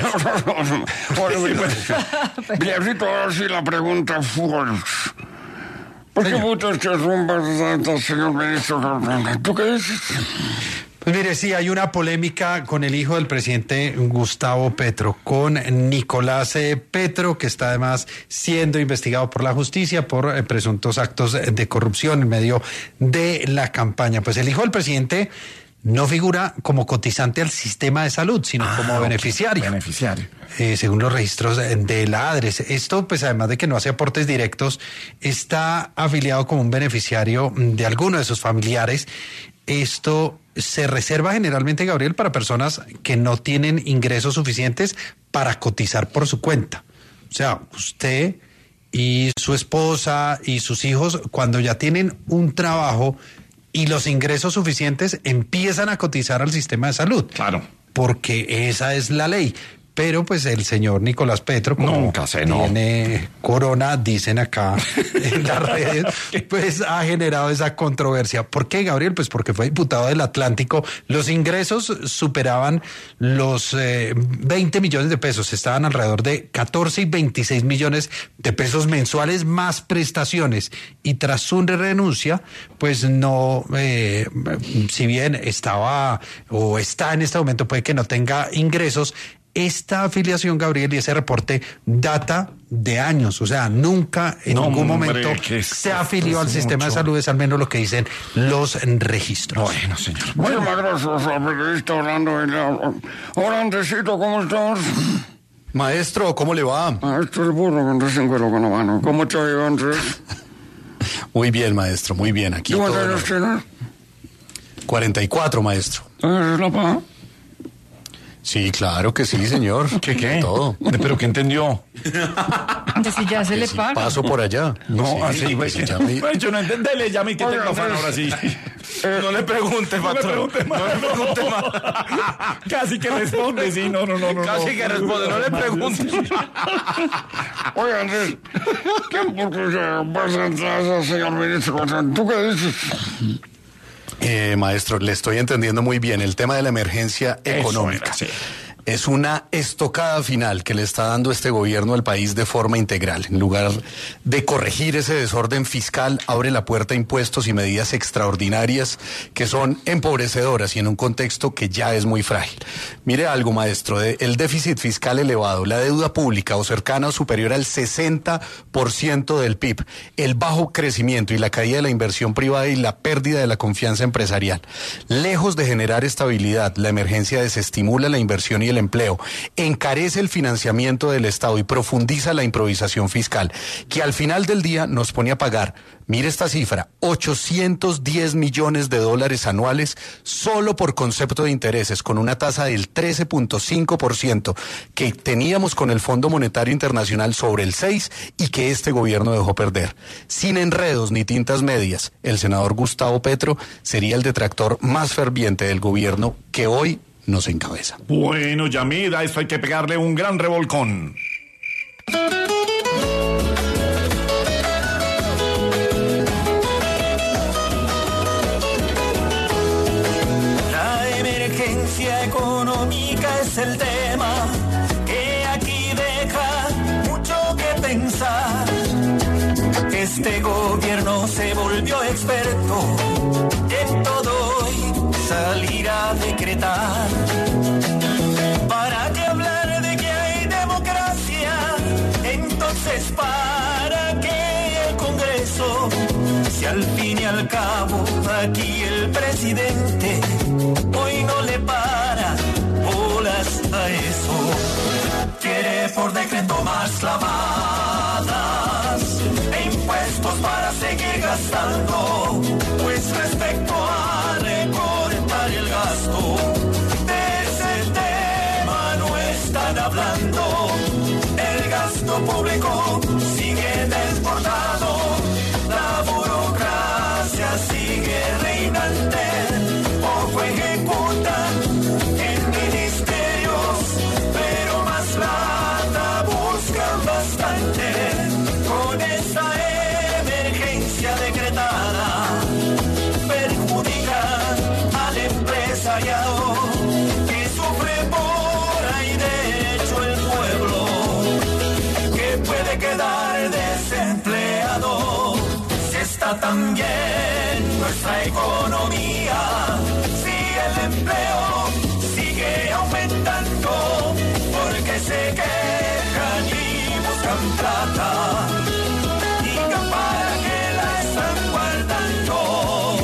Biercito, ahora sí la pregunta fuerte. ¿Por qué votas que rumbas, señor ministro? ¿Tú qué dices? Pues mire, sí, hay una polémica con el hijo del presidente Gustavo Petro, con Nicolás eh, Petro, que está además siendo investigado por la justicia por eh, presuntos actos de corrupción en medio de la campaña. Pues el hijo del presidente no figura como cotizante al sistema de salud, sino ah, como okay. beneficiario. Beneficiario. Eh, según los registros de la ADRES. Esto, pues además de que no hace aportes directos, está afiliado como un beneficiario de alguno de sus familiares. Esto se reserva generalmente, Gabriel, para personas que no tienen ingresos suficientes para cotizar por su cuenta. O sea, usted y su esposa y sus hijos, cuando ya tienen un trabajo y los ingresos suficientes, empiezan a cotizar al sistema de salud. Claro. Porque esa es la ley. Pero pues el señor Nicolás Petro, como Nunca sé, no. tiene corona, dicen acá en las redes, pues ha generado esa controversia. ¿Por qué, Gabriel? Pues porque fue diputado del Atlántico. Los ingresos superaban los eh, veinte millones de pesos. Estaban alrededor de catorce y veintiséis millones de pesos mensuales más prestaciones. Y tras su renuncia, pues no, eh, si bien estaba o está en este momento, puede que no tenga ingresos. Esta afiliación, Gabriel, y ese reporte data de años, o sea, nunca en no, ningún hombre, momento se afilió al sistema mucho. de salud, es al menos lo que dicen los registros. Bueno, señor. Muchas gracias, periodista Orlando. Hola, Andresito, ¿cómo estás? Maestro, ¿cómo le va? Maestro, el burro con desencuero con la mano. ¿Cómo te ha ido, Andrés? Muy bien, maestro, muy bien. Aquí ¿Cuántos años tienes? cuarenta y cuatro, maestro. ¿Eres la pa? Sí, claro que sí, señor. ¿Qué qué? Todo. ¿Pero qué entendió? Entonces si ya se le paga. Paso por allá. No, sí, así, güey. Sí, me... Yo no entendí, le llame y que tenga afán ahora sí. Eh, no le pregunte, patrón. No le pregunte más. No le pregunte más. Casi que responde, sí, no, no, no. no Casi no. que responde, no le pregunte. Oye, Andrés, ¿qué vas a entrar, señor ministro? ¿Tú qué dices? Eh, maestro, le estoy entendiendo muy bien el tema de la emergencia económica. Eso era, sí. Es una estocada final que le está dando este gobierno al país de forma integral. En lugar de corregir ese desorden fiscal, abre la puerta a impuestos y medidas extraordinarias que son empobrecedoras y en un contexto que ya es muy frágil. Mire algo, maestro, de el déficit fiscal elevado, la deuda pública o cercana o superior al sesenta por ciento del P I B, el bajo crecimiento y la caída de la inversión privada y la pérdida de la confianza empresarial. Lejos de generar estabilidad, la emergencia desestimula la inversión y el empleo, encarece el financiamiento del Estado y profundiza la improvisación fiscal, que al final del día nos pone a pagar, mire esta cifra, ochocientos diez millones de dólares anuales solo por concepto de intereses, con una tasa del trece punto cinco por ciento que teníamos con el Fondo Monetario Internacional sobre el seis por ciento y que este gobierno dejó perder. Sin enredos ni tintas medias, el senador Gustavo Petro sería el detractor más ferviente del gobierno que hoy nos encabeza. Bueno, Yamida, a esto hay que pegarle un gran revolcón. La emergencia económica es el tema que aquí deja mucho que pensar. Este gobierno se volvió experto en todo y salir a decretar. ¿Para qué hablar de que hay democracia? Entonces, ¿para qué el Congreso? Si al fin y al cabo aquí el presidente hoy no le para bolas a eso. Quiere por decreto más clavadas e impuestos para seguir gastando, pues respecto a recortar el gasto, de ese tema no están hablando. El gasto público sigue desbordado, la burocracia sigue reinante, poco ejecutan en ministerios, pero más plata buscan bastante. Con esta emergencia decretada empleado. Si está tan bien nuestra economía, si el empleo sigue aumentando, porque se quejan y buscan plata, digan para qué la están guardando.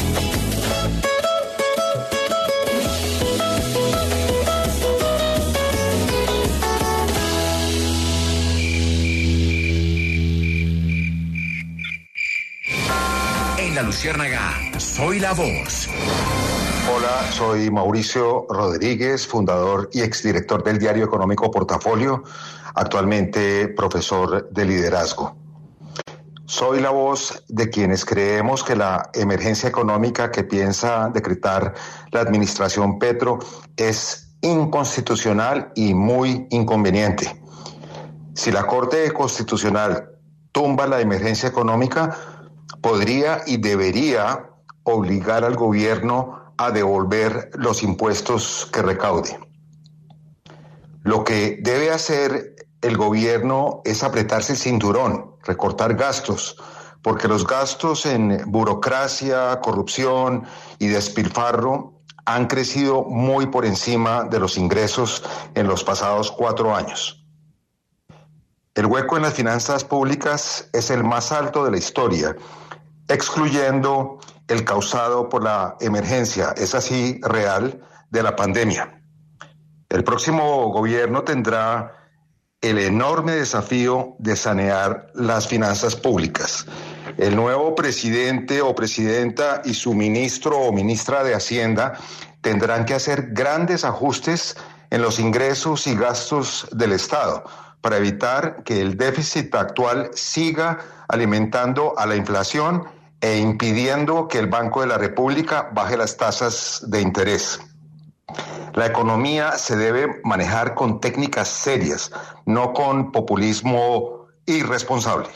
En La Luciérnaga, soy la voz. Hola, soy Mauricio Rodríguez, fundador y exdirector del diario económico Portafolio, actualmente profesor de liderazgo. Soy la voz de quienes creemos que la emergencia económica que piensa decretar la administración Petro es inconstitucional y muy inconveniente. Si la Corte Constitucional tumba la emergencia económica, podría y debería obligar al gobierno a devolver los impuestos que recaude. Lo que debe hacer el gobierno es apretarse el cinturón, recortar gastos, porque los gastos en burocracia, corrupción y despilfarro han crecido muy por encima de los ingresos en los pasados cuatro años. El hueco en las finanzas públicas es el más alto de la historia, excluyendo el causado por la emergencia, es así real, de la pandemia. El próximo gobierno tendrá el enorme desafío de sanear las finanzas públicas. El nuevo presidente o presidenta y su ministro o ministra de Hacienda tendrán que hacer grandes ajustes en los ingresos y gastos del Estado para evitar que el déficit actual siga alimentando a la inflación e impidiendo que el Banco de la República baje las tasas de interés. La economía se debe manejar con técnicas serias, no con populismo irresponsable.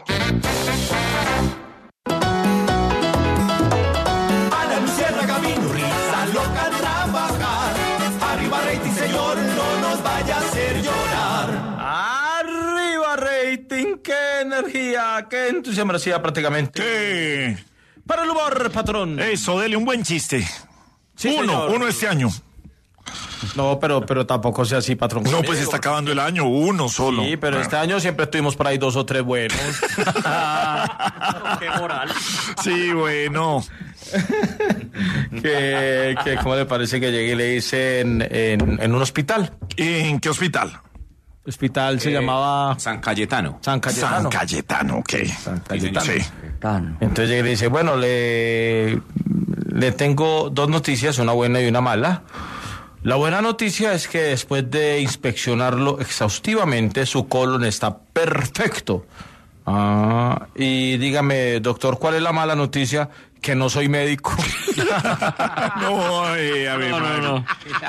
A la Luciérnaga vino risa loca a trabajar. Arriba rating, señor, no nos vaya a hacer llorar. Arriba rating, qué energía, qué entusiasmo hacía prácticamente. Sí. Para el humor, patrón. Eso, dele un buen chiste. Sí, uno, señor. uno este año. No, pero, pero tampoco sea así, patrón. No, pues está acabando el año, uno solo. Sí, pero ah. este año siempre estuvimos por ahí dos o tres buenos. Qué moral. Sí, bueno. que, que, ¿Cómo le parece que llegué y le hice en, en, en un hospital? ¿En qué hospital? El hospital se eh, llamaba... San Cayetano. San Cayetano. San Cayetano, ok. San Cayetano. Sí. Entonces llegué y le dice, bueno, le, le tengo dos noticias, una buena y una mala. La buena noticia es que después de inspeccionarlo exhaustivamente, su colon está perfecto. Ah, y dígame, doctor, ¿cuál es la mala noticia? Que no soy médico. no, eh, a ver, no, no, no.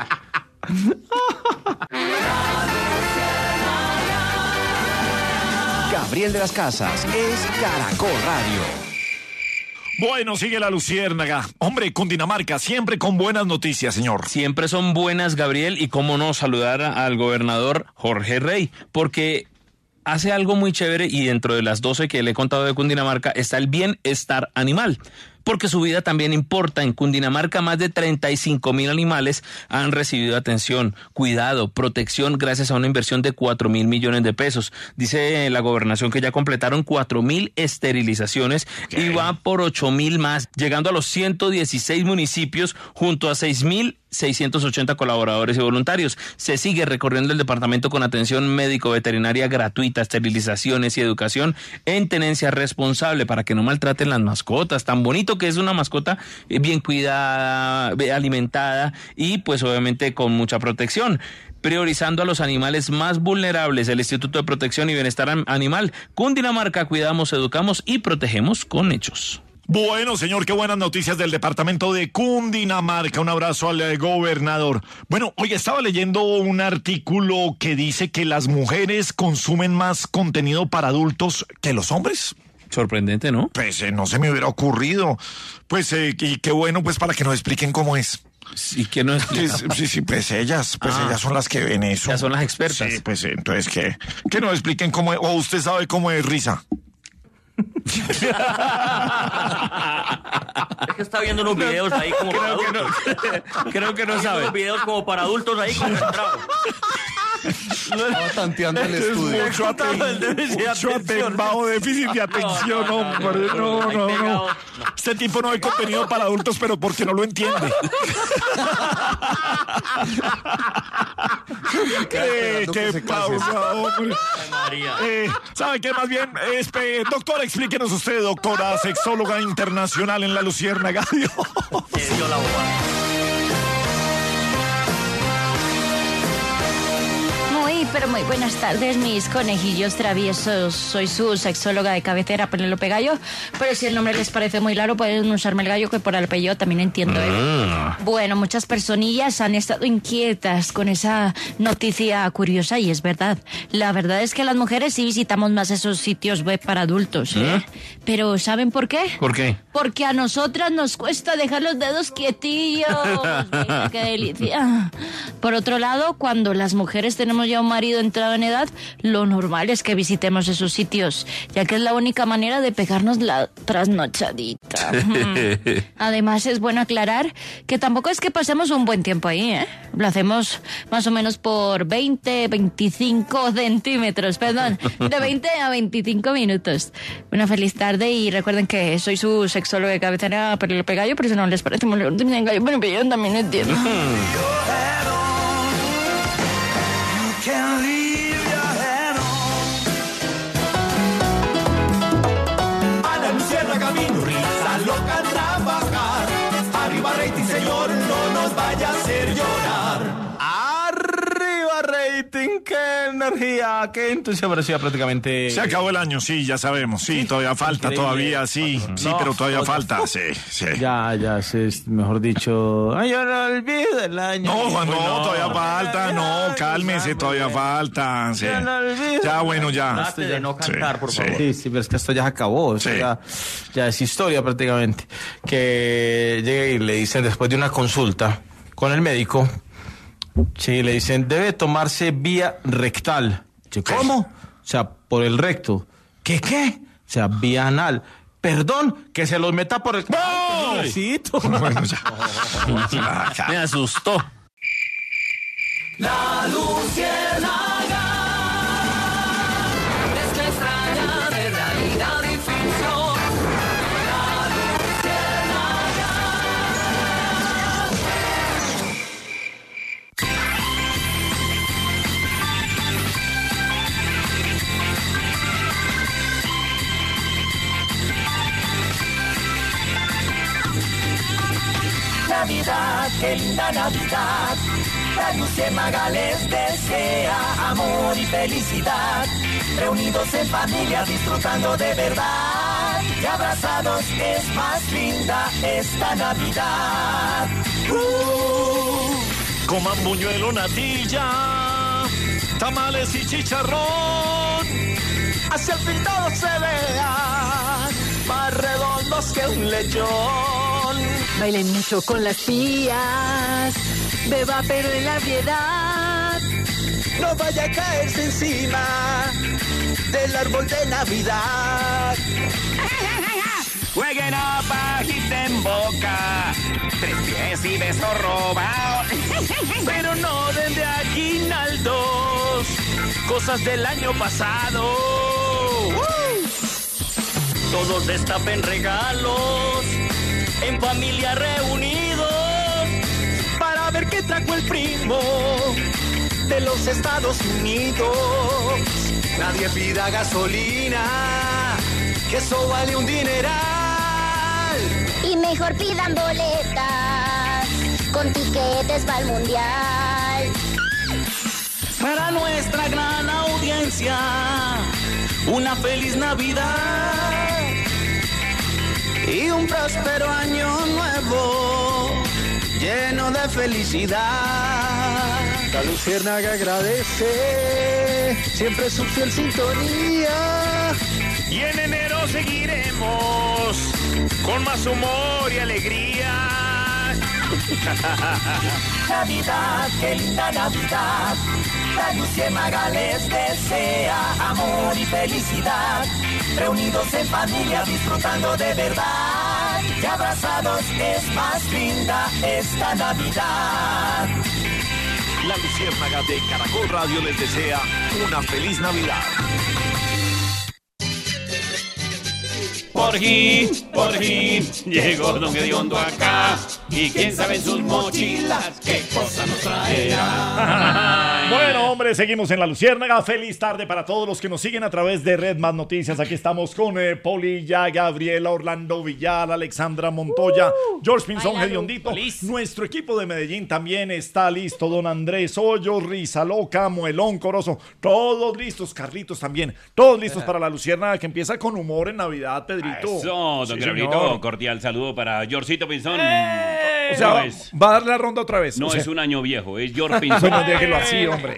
Gabriel de las Casas es Caracol Radio. Bueno, sigue la Luciérnaga. Hombre, Cundinamarca, siempre con buenas noticias, señor. Siempre son buenas, Gabriel, y cómo no saludar al gobernador Jorge Rey, porque hace algo muy chévere y dentro de las doce que le he contado de Cundinamarca está el bienestar animal. Porque su vida también importa. En Cundinamarca más de treinta y cinco mil animales han recibido atención, cuidado, protección gracias a una inversión de cuatro mil millones de pesos. Dice la gobernación que ya completaron cuatro mil esterilizaciones okay. y va por ocho mil más, llegando a los ciento dieciséis municipios junto a seis mil seiscientos ochenta colaboradores y voluntarios. Se sigue recorriendo el departamento con atención médico-veterinaria gratuita, esterilizaciones y educación en tenencia responsable para que no maltraten las mascotas. Tan bonito que es una mascota bien cuidada, alimentada y pues obviamente con mucha protección. Priorizando a los animales más vulnerables, el Instituto de Protección y Bienestar Animal. Cundinamarca, cuidamos, educamos y protegemos con hechos. Bueno, señor, qué buenas noticias del departamento de Cundinamarca. Un abrazo al eh, gobernador. Bueno, hoy estaba leyendo un artículo que dice que las mujeres consumen más contenido para adultos que los hombres. Sorprendente, ¿no? Pues eh, no se me hubiera ocurrido. Pues, eh, y qué bueno, pues, para que nos expliquen cómo es. ¿Y quién nos explica? Sí, sí, sí, pues ellas, pues ah, ellas son las que ven eso. Ellas son las expertas. Sí, pues entonces, ¿qué? Que nos expliquen cómo es, o usted sabe cómo es, Risa. Es que está viendo unos videos ahí como creo para que adultos. no, creo que no Está viendo sabe. unos videos como para adultos ahí concentrados. Estaba tanteando el Es estudio. mucho, aten- mucho aten- bajo déficit de atención, hombre. No, no, no. Este tipo no hay contenido para adultos, pero porque no lo entiende. eh, qué pausa, hombre. Eh, ¿Sabe qué? Más bien, espe- doctora, explíquenos usted, doctora, sexóloga internacional en la Luciérnaga. Se dio la boba. Muy, pero muy buenas tardes, mis conejillos traviesos. Soy su sexóloga de cabecera, Penélope Gallo. Pero si el nombre les parece muy largo, pueden usarme el gallo, que por el apellido también entiendo. ¿eh? Bueno, muchas personillas han estado inquietas con esa noticia curiosa, y es verdad. La verdad es que las mujeres sí visitamos más esos sitios web para adultos, ¿eh? ¿Eh? Pero ¿saben por qué? ¿Por qué? Porque a nosotras nos cuesta dejar los dedos quietillos. Mira, qué delicia. Por otro lado, cuando las mujeres tenemos ya un marido entrado en edad, lo normal es que visitemos esos sitios, ya que es la única manera de pegarnos la trasnochadita. Además, es bueno aclarar que tampoco es que pasemos un buen tiempo ahí, ¿eh? Lo hacemos más o menos por veinte, veinticinco centímetros, perdón, de veinte a veinticinco minutos. Una feliz tarde y recuerden que soy su sexóloga de cabecera, Penélope Gallo, pero si no les parece muy largo, gallo, bueno, pero yo también entiendo. Can't leave your head on. A la Luciérnaga camino, risa loca a trabajar. Arriba rating, señor, no nos vaya a hacer llorar. Arriba rating, qué energía, qué entusiasmo. Parecía prácticamente. Se acabó el año, sí, ya sabemos. Sí, todavía falta, Increíble. todavía, sí. Sí, No, pero todavía otra- falta, sí, sí. Ya, ya, sí, es mejor dicho. Ay, yo no olvido el año. No, Juan, no, Uy, todavía falta, no, cálmese, todavía falta. Sí. Yo no olvido. Ya, bueno, ya. Trate de no cantar, por favor. Sí, sí, pero es que esto ya se acabó. Esto Sí. ya, ya es historia prácticamente. Que llega y le dicen después de una consulta con el médico, sí, le dicen, debe tomarse vía rectal. Yo, ¿cómo? O sea, por el recto. ¿Qué, qué? O sea, vía anal. Perdón, que se los meta por el... ¡No! Necesito. Bueno, ya. Me asustó. La Luciérnaga, mezcla extraña de realidad y ficción. La Luciérnaga. Navidad, qué linda Navidad. La Luciérnaga les desea amor y felicidad. Reunidos en familia, disfrutando de verdad. Y abrazados es más linda esta Navidad. Uh. Coman buñuelo, natilla, tamales y chicharrón. Hacia el fin todos se vean más redondos que un lechón. Bailen mucho con las tías, beba pero en la piedad. No vaya a caerse encima del árbol de Navidad. Jueguen a pajita en boca, tres pies y beso robado. Pero no den de aguinaldos, cosas del año pasado. Todos destapen regalos, en familia reunidos, para ver qué trajo el primo de los Estados Unidos. Nadie pida gasolina, que eso vale un dineral. Y mejor pidan boletas con tiquetes para el mundial. Para nuestra gran audiencia, una feliz Navidad y un próspero año nuevo lleno de felicidad. La Luciérnaga agradece siempre su fiel sintonía. Y en enero seguiremos con más humor y alegría. Navidad, qué linda Navidad. La luciérnaga les desea amor y felicidad. Reunidos en familia, disfrutando de verdad. Y abrazados es más linda esta Navidad. La Luciérnaga de Caracol Radio les desea una feliz Navidad. Por fin, por fin, llegó Don Gediondo acá. Y quién sabe en sus mochilas qué cosa nos traerá. Bueno, hombre, seguimos en La Luciérnaga. Feliz tarde para todos los que nos siguen a través de Red Más Noticias. Aquí estamos con eh, Polilla, Gabriela, Orlando Villar, Alexandra Montoya, uh, George Pinzón, Gediondito. Nuestro equipo de Medellín también está listo. Don Andrés Hoyos, Risa Loca, Muelón, Corozo. Todos listos. Carlitos también. Todos listos para La Luciérnaga, que empieza con humor en Navidad, Pedrito. Eso, don Sí, Gabrielito, señor. cordial saludo para Georgito Pinzón. O sea, No va, es, va a dar la ronda otra vez. no o sea, es un año viejo, es George Pinzón. Bueno, déjelo así, hombre.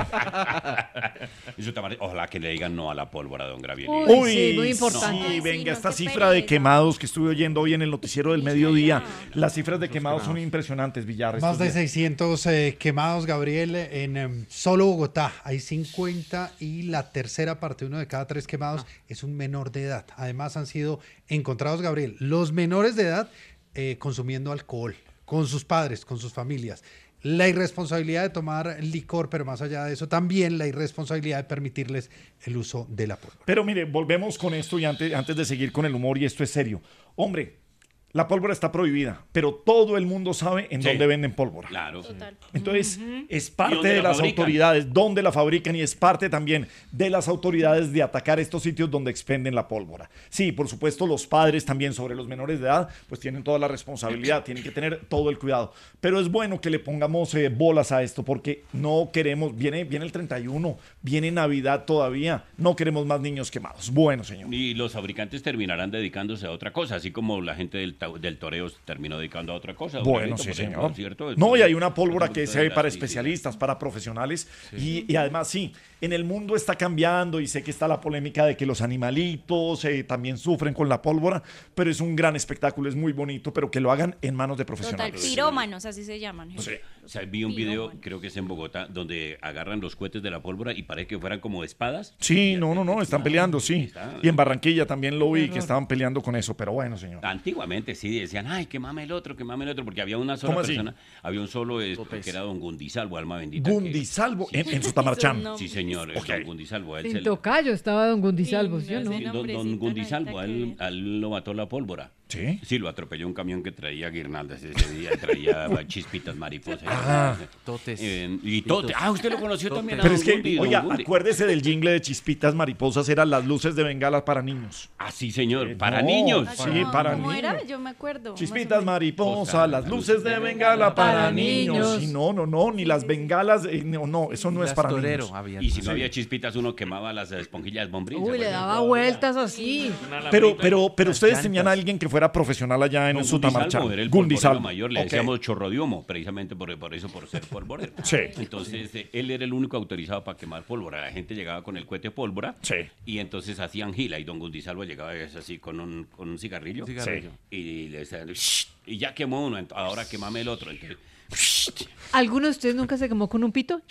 Eso te parece- Ojalá que le digan no a la pólvora, don Gabrielito. Uy, sí, muy importante. Sí, venga, esta cifra de quemados que estuve oyendo hoy en el noticiero del mediodía. Las cifras de quemados son impresionantes, Villar. Más estos de días. seiscientos eh, quemados, Gabriel, en em, solo Bogotá. Hay cincuenta y la tercera parte, uno de cada tres quemados, es un menor de edad. Además han sido encontrados, Gabriel, los menores de edad eh, consumiendo alcohol, con sus padres, con sus familias. La irresponsabilidad de tomar licor, pero más allá de eso, también la irresponsabilidad de permitirles el uso de la pólvora. Pero mire, volvemos con esto y antes, antes de seguir con el humor, y esto es serio. Hombre, la pólvora está prohibida, pero todo el mundo sabe en Sí. dónde venden pólvora. Claro. Entonces, es ¿Y parte dónde de la las fabrican? autoridades, dónde la fabrican, y es parte también de las autoridades de atacar estos sitios donde expenden la pólvora. Sí, por supuesto, los padres también sobre los menores de edad, pues tienen toda la responsabilidad, tienen que tener todo el cuidado. Pero es bueno que le pongamos eh, bolas a esto, porque no queremos, viene, viene el treinta y uno, viene Navidad todavía, no queremos más niños quemados. Bueno, señor. Y los fabricantes terminarán dedicándose a otra cosa, así como la gente del, ta- del toreo se terminó dedicando a otra cosa. don Bueno, Gabrielito, sí, por ejemplo, señor. ¿cierto? No, y Esto- hay una pólvora que esto se ve de para elasticidad. especialistas, para profesionales, y, y además sí, en el mundo está cambiando, y sé que está la polémica de que los animalitos eh, también sufren con la pólvora, pero es un gran espectáculo, es muy bonito, pero que lo hagan en manos de Total, profesionales. pirómanos, así se llaman. Sí. O sea, vi un video, creo que es en Bogotá, donde agarran los cohetes de la pólvora y parece que fueran como espadas. Sí, no, no, no, están peleando, sí. Está- Y en Barranquilla también lo vi, Qué que horror. estaban peleando con eso, pero bueno, señor. Antiguamente sí decían, ay, que mame el otro, que mame el otro, porque había una sola ¿Cómo así? persona, había un solo, eh, que era don Gundisalvo, alma bendita. que- Gundisalvo, en, en Sutamarchán. Sí, señor, es don Gundisalvo. a él se En le- Tocayo estaba don Gundisalvo, ¿sí o no? Sí, don, don Gundisalvo, a él, a él lo mató la pólvora. ¿Sí? Sí, lo atropelló un camión que traía guirnaldas ese día, traía chispitas mariposas. Ah. Totes. Eh, y tote. Ah, usted lo conoció también. a Pero don es que, Gundi, don oiga, Gundi. acuérdese del jingle de Chispitas Mariposas, eran las luces de bengala para niños. Ah, sí, señor, para no, niños. Sí, para ¿Cómo niños. era? Yo me acuerdo. Chispitas mariposas, las luces de bengala para, Para niños. niños. Sí, no, no, no, ni las bengalas, eh, no, no, eso no es para niños. Y si no había chispitas, uno quemaba las esponjillas Bombrín. Uy, le daba vueltas así. Pero, pero, pero ustedes tenían a alguien que fuera profesional allá en Don Sutamarchán. Gundisalvo era el Gundisalvo. polvorero mayor, le Ok. decíamos chorro de humo, precisamente por, por eso, por ser polvorero. Sí. Entonces, eh, él era el único autorizado para quemar pólvora. La gente llegaba con el cohete pólvora y entonces hacían gila y don Gundisalvo llegaba es así con un, con un cigarrillo, cigarrillo. y le decían, "Shh", y ya quemó uno, ent- ahora quemame el otro. Entonces, ¿Alguno de ustedes nunca se quemó con un pito?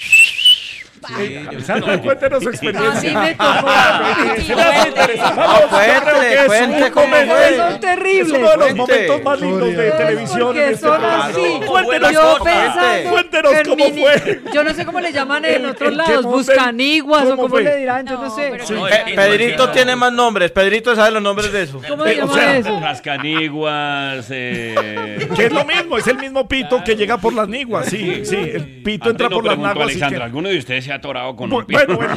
Alexandra, cuéntenos su experiencia. A mí me tocó. Sí, me interesa. Vamos, yo creo que es cuente un cómo momento- fue. Son terribles. Es uno de los Cuente. momentos más lindos de televisión. Porque en este son programa. así. Cuéntenos, Yo cómo- pensando cuéntenos en cómo mini- fue. Yo no sé cómo le llaman en El- otros el lados, quemón del- buscaniguas o ¿cómo cómo fue? le dirán, yo no sé. Pe- Pedrito tiene más nombres. Pedrito sabe los nombres de eso. ¿Cómo se Eh, o llama sea, eso? las caniguas. Eh... Que es lo mismo, es el mismo pito que llega por las niguas. Sí, sí, el pito Antes entra no por las preguntó, naguas. y Alexandra, que- ¿alguno de ustedes se ha atorado con Bu- un pito? Bueno, bueno.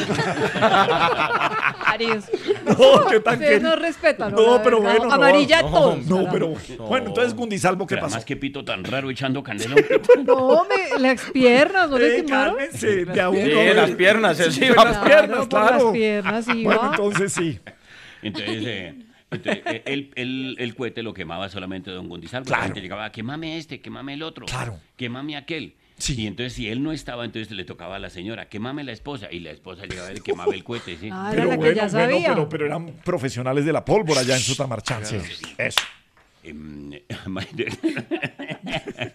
Arios. No, qué tan Ustedes que- no respetan. No, la pero verdad. bueno. no. Amarilla no, todos. No, pero bueno, entonces Gundisalvo, ¿qué Pero pasó? además, qué pito tan raro echando candela. a un pito. No, me, las piernas, ¿no le Eh, quemaron? cálmense, de a uno. Sí, eh. las piernas, él sí Sí, iba las por- piernas, por claro. las piernas iba. Bueno, entonces sí. Entonces, eh, entonces eh, el, el, el cohete lo quemaba solamente don Gundisalvo. Claro. La gente llegaba, quemame este, quemame el otro, Claro. quemame aquel. Sí. Y entonces, si él no estaba, entonces le tocaba a la señora, quemame la esposa. Y la esposa llegaba y quemaba el cohete, ¿sí? Ah, era Pero la que bueno, ya bueno, sabía. pero, pero eran profesionales de la pólvora ya en Sutamarchán. Sí, eso. Em,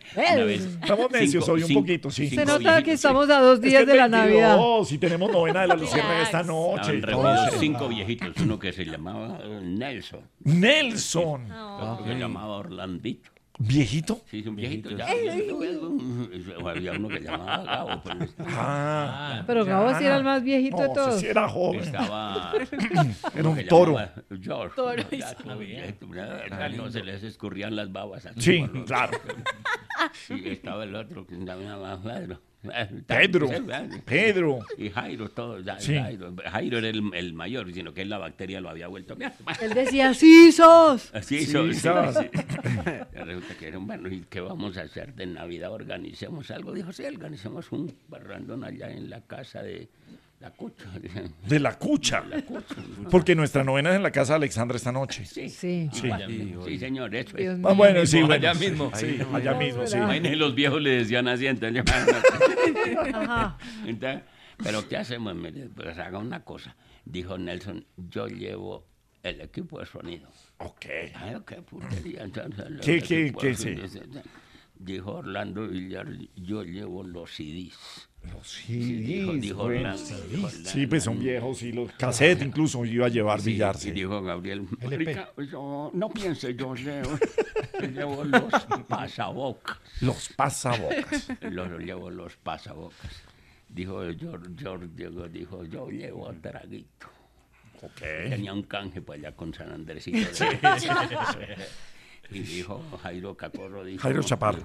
Una vez. Estamos necios Cinco- hoy un cinco- poquito, sí. Se nota que estamos a dos días Es que de la el Navidad. veintidós, si tenemos novena de la Luciérnaga esta noche. Estaban reunidos entonces. cinco viejitos, uno que se llamaba eh, Nelson. Nelson. Otro que se llamaba Orlandito. ¿Viejito? Sí, un viejito ya. Viejito. Había uno que se llamaba Gabo. Pues. Ah, Pero Gabo sí era el más viejito de No, todos. ese sí era joven. Estaba. Era un que toro. llamaba George. Toro, Ya, no, viejito, ya, no se les escurrían las babas. así Sí, como los- claro. Sí, estaba el otro que se llamaba Pedro. Pedro. Pedro. Y Jairo, todos. ya, Sí. Jairo. Jairo era el, el mayor, sino que la bacteria lo había vuelto. Mira, Él decía, sí sos. Así Sí, hizo, sí, sos. sí. Ya resulta que era, bueno, ¿y qué vamos a hacer de Navidad? Organicemos algo. Dijo, sí, organicemos un barrandón allá en la casa de la Cucha. De la Cucha. La Cucha. Porque nuestra novena es en la casa de Alexandra esta noche. Sí, Sí. Sí. allá mismo. Sí, señor, eso Dios es. mío. Ah, bueno, sí, Allá bueno. mismo. Sí, allá mismo, sí. Imagínese, los viejos le decían así, entonces, Ajá. entonces, pero ¿qué hacemos? Mire, pues haga una cosa. Dijo Nelson, yo llevo el equipo de sonido. Ok. Ay, qué putería. Entonces, el ¿Qué, qué, equipo qué, de sí? sonido, dijo Orlando Villar, yo llevo los C Ds. Los Sí, dijo- C Ds, dijo bueno, Orlando, C Ds. dijo Orlando. Sí, pues son viejos, sí, los cassettes incluso iba a llevar Sí, Villar, y sí. dijo Gabriel, L P. marica, yo, no piense, yo llevo, yo llevo los pasabocas. Los pasabocas. Los llevo los pasabocas. Dijo George, George Diego, dijo, yo llevo traguito. Ok. Tenía un canje para allá con San Andresito. Y dijo Jairo Cacorro, dijo... Jairo Chaparro.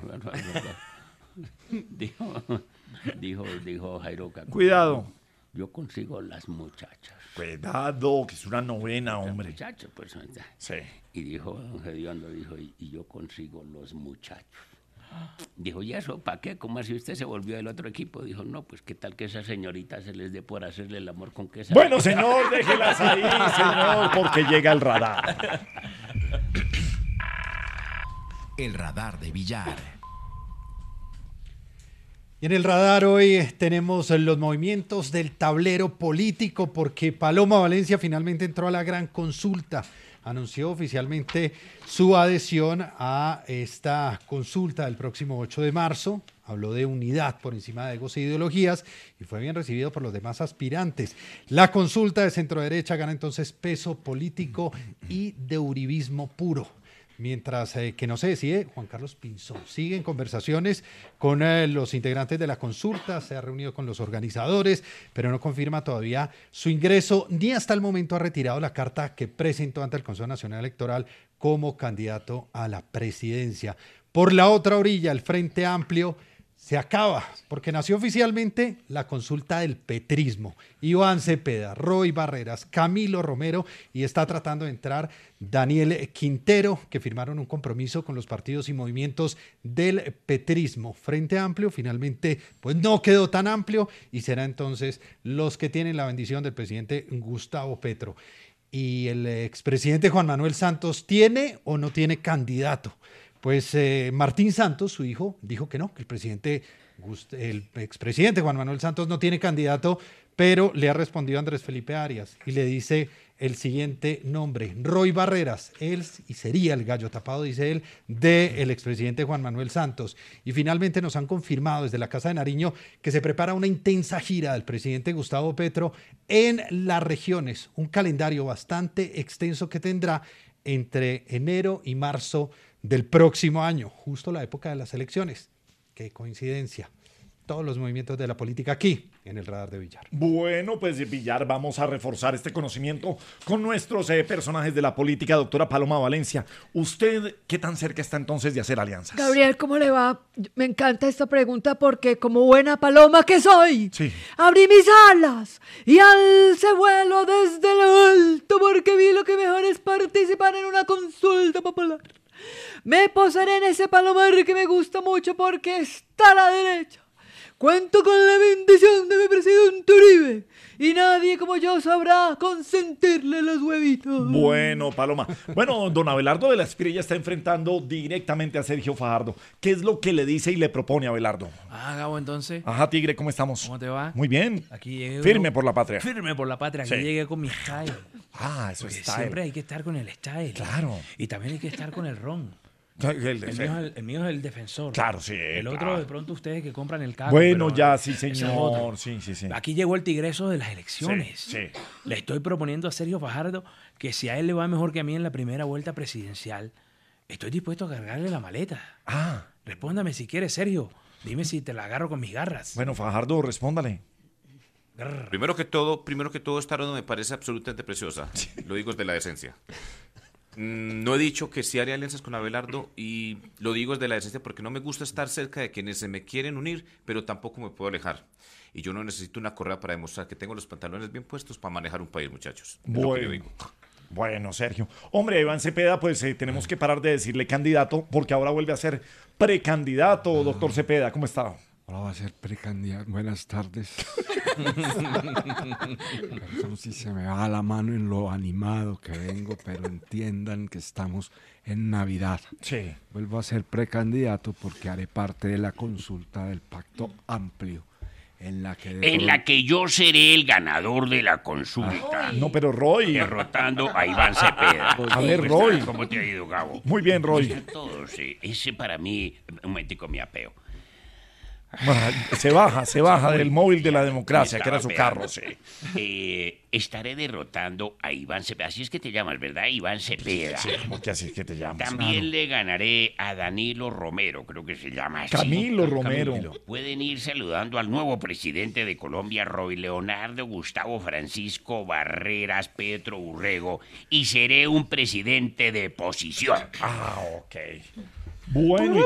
Dijo, dijo, dijo Jairo Cacorro. Cuidado. Yo consigo las muchachas. Cuidado, que es una novena, hombre. Muchachos, pues. Sí. Y dijo, don Gediondo, dijo, y, y yo consigo los muchachos. Dijo, ¿y eso para qué? ¿Cómo así usted se volvió del otro equipo? Dijo, no, pues qué tal que esa señorita se les dé por hacerle el amor con queso. Bueno, señor, déjelas ahí, señor, porque llega el radar. El radar de Villar. Y en el radar hoy tenemos los movimientos del tablero político porque Paloma Valencia finalmente entró a la gran consulta. Anunció oficialmente su adhesión a esta consulta del próximo ocho de marzo. Habló de unidad por encima de egos e ideologías y fue bien recibido por los demás aspirantes. La consulta de centro-derecha gana entonces peso político y de uribismo puro. Mientras eh, que no se decide, Juan Carlos Pinzón sigue en conversaciones con eh, los integrantes de la consulta, se ha reunido con los organizadores, pero no confirma todavía su ingreso, ni hasta el momento ha retirado la carta que presentó ante el Consejo Nacional Electoral como candidato a la presidencia. Por la otra orilla, el Frente Amplio se acaba, porque nació oficialmente la consulta del petrismo. Iván Cepeda, Roy Barreras, Camilo Romero y está tratando de entrar Daniel Quintero, que firmaron un compromiso con los partidos y movimientos del petrismo. Frente Amplio finalmente pues no quedó tan amplio y será entonces los que tienen la bendición del presidente Gustavo Petro. Y el expresidente Juan Manuel Santos, ¿tiene o no tiene candidato? Pues eh, Martín Santos, su hijo, dijo que no, que el presidente, el expresidente Juan Manuel Santos no tiene candidato, pero le ha respondido Andrés Felipe Arias y le dice el siguiente nombre, Roy Barreras, él y sería el gallo tapado, dice él, del expresidente Juan Manuel Santos. Y finalmente nos han confirmado desde la Casa de Nariño que se prepara una intensa gira del presidente Gustavo Petro en las regiones, un calendario bastante extenso que tendrá entre enero y marzo del próximo año, justo la época de las elecciones. Qué coincidencia. Todos los movimientos de la política aquí, en el radar de Villar. Bueno, pues Villar, vamos a reforzar este conocimiento con nuestros eh, personajes de la política. Doctora Paloma Valencia, ¿usted qué tan cerca está entonces de hacer alianzas? Gabriel, ¿cómo le va? Me encanta esta pregunta porque como buena paloma que soy, sí. abrí mis alas y alce vuelo desde lo alto porque vi lo que mejor es participar en una consulta popular. Me posaré en ese palomar que me gusta mucho porque está a la derecha. Cuento con la bendición de mi presidente Uribe y nadie como yo sabrá consentirle los huevitos. Bueno, Paloma. Bueno, don Abelardo de la Espriella está enfrentando directamente a Sergio Fajardo. ¿Qué es lo que le dice y le propone Abelardo? Ah, Gabo, entonces. Ajá, Tigre, ¿cómo estamos? ¿Cómo te va? Muy bien. Aquí llegué Firme uno- por la patria. Firme por la patria. Aquí Sí. llegué con mi style. Ah, eso Porque está. siempre hay que estar con el style. Claro. Y también hay que estar con el ron. El, El mío, es el, el mío es el defensor. Claro, sí. El otro, claro. de pronto, ustedes que compran el carro. Bueno, pero, ya, sí, ese es señor. otro. Sí, sí, sí. Aquí llegó el tigreso de las elecciones. Sí, sí. Le estoy proponiendo a Sergio Fajardo que si a él le va mejor que a mí en la primera vuelta presidencial, estoy dispuesto a cargarle la maleta. Ah. Respóndame si quieres, Sergio. Dime si te la agarro con mis garras. Bueno, Fajardo, respóndale. Grrr. Primero que todo, primero que todo, esta ronda me parece absolutamente preciosa. Lo digo desde la decencia. Mm, No he dicho que sí haré alianzas con Abelardo y lo digo desde la decencia porque no me gusta estar cerca de quienes se me quieren unir, pero tampoco me puedo alejar. Y yo no necesito una correa para demostrar que tengo los pantalones bien puestos para manejar un país, muchachos. Es lo que yo Bueno. digo. Bueno, Sergio. Hombre, Iván Cepeda, pues eh, tenemos que parar de decirle candidato porque ahora vuelve a ser precandidato, doctor Cepeda. ¿Cómo está? Ahora va a ser precandidato. Buenas tardes. Perdón si se me va la mano en lo animado que vengo, pero entiendan que estamos en Navidad. Sí. Vuelvo a ser precandidato porque haré parte de la consulta del Pacto Amplio, en la que... En la que yo seré el ganador de la consulta. No, pero Roy. Derrotando a Iván Cepeda. A ver, ¿Cómo Roy. estás? ¿Cómo te ha ido, Gabo? Muy bien, Roy. Están todos, sí. Ese para mí, un momentico me apeo. Bueno, se baja, se baja del móvil de la democracia, Me que era su estaba carro, apeando. sí. Eh, estaré derrotando a Iván Cepeda. Así es que te llamas, ¿verdad? Iván Cepeda. Sí, ¿cómo que así es que te llamas? También Claro. le ganaré a Danilo Romero, creo que se llama así. Camilo Romero. Pueden ir saludando al nuevo presidente de Colombia, Roy Leonardo Gustavo Francisco Barreras Petro Urrego, y seré un presidente de posición. Ah, ok. Bueno.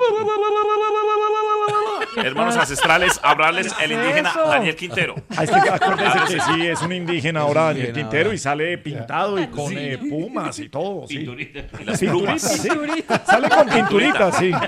Hermanos ancestrales, hablarles el indígena Daniel Quintero. Ah, es que acuérdense que sí, es un indígena ahora, Daniel Quintero, y sale pintado y con Sí. eh, pumas y todo. Sí. Pinturitas. Y las Pinturitas, plumas. sí. Sale con pinturitas, sí.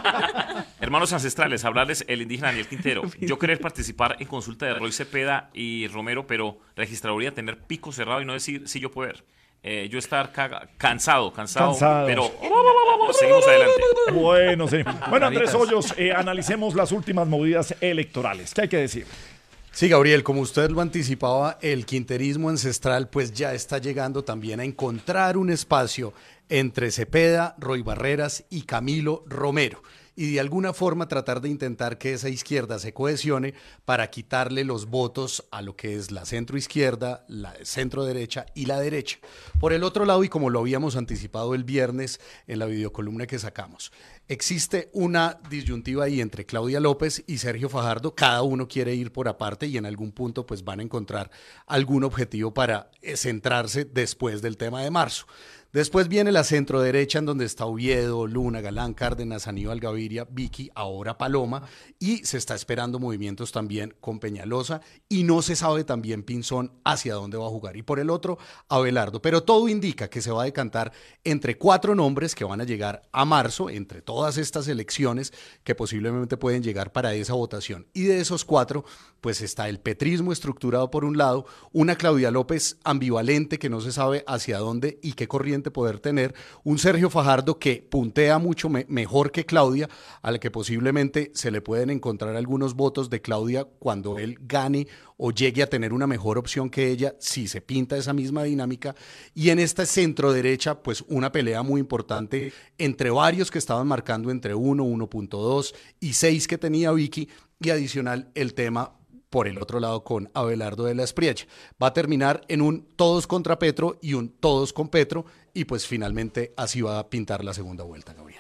Hermanos ancestrales, hablarles el indígena Daniel Quintero. Yo querer participar en consulta de Roy Cepeda y Romero, pero registraduría tener pico cerrado y no decir si yo poder. Eh, yo estar caga- cansado, cansado, Cansados. pero seguimos adelante. Bueno, sí. Bueno, Andrés Hoyos, eh, analicemos las últimas movidas electorales. ¿Qué hay que decir? Sí, Gabriel, como usted lo anticipaba, el quinterismo ancestral pues ya está llegando también a encontrar un espacio entre Cepeda, Roy Barreras y Camilo Romero, y de alguna forma tratar de intentar que esa izquierda se cohesione para quitarle los votos a lo que es la centroizquierda, la centro derecha y la derecha. Por el otro lado, y como lo habíamos anticipado el viernes en la videocolumna que sacamos, existe una disyuntiva ahí entre Claudia López y Sergio Fajardo. Cada uno quiere ir por aparte y en algún punto pues van a encontrar algún objetivo para eh, centrarse después del tema de marzo. Después viene la centroderecha, en donde está Oviedo, Luna, Galán, Cárdenas, Aníbal Gaviria, Vicky, ahora Paloma, y se está esperando movimientos también con Peñalosa, y no se sabe también Pinzón hacia dónde va a jugar. Y por el otro, Abelardo. Pero todo indica que se va a decantar entre cuatro nombres que van a llegar a marzo, entre todas estas elecciones que posiblemente pueden llegar para esa votación. Y de esos cuatro, pues está el petrismo estructurado por un lado, una Claudia López ambivalente que no se sabe hacia dónde y qué corriente poder tener, un Sergio Fajardo que puntea mucho me- mejor que Claudia, a la que posiblemente se le pueden encontrar algunos votos de Claudia cuando él gane o llegue a tener una mejor opción que ella, si se pinta esa misma dinámica. Y en esta centro derecha, pues una pelea muy importante entre varios que estaban marcando entre uno, uno punto dos y seis que tenía Vicky, y adicional el tema por el otro lado con Abelardo de la Espriella. Va a terminar en un todos contra Petro y un todos con Petro, y pues finalmente así va a pintar la segunda vuelta, Gabriel.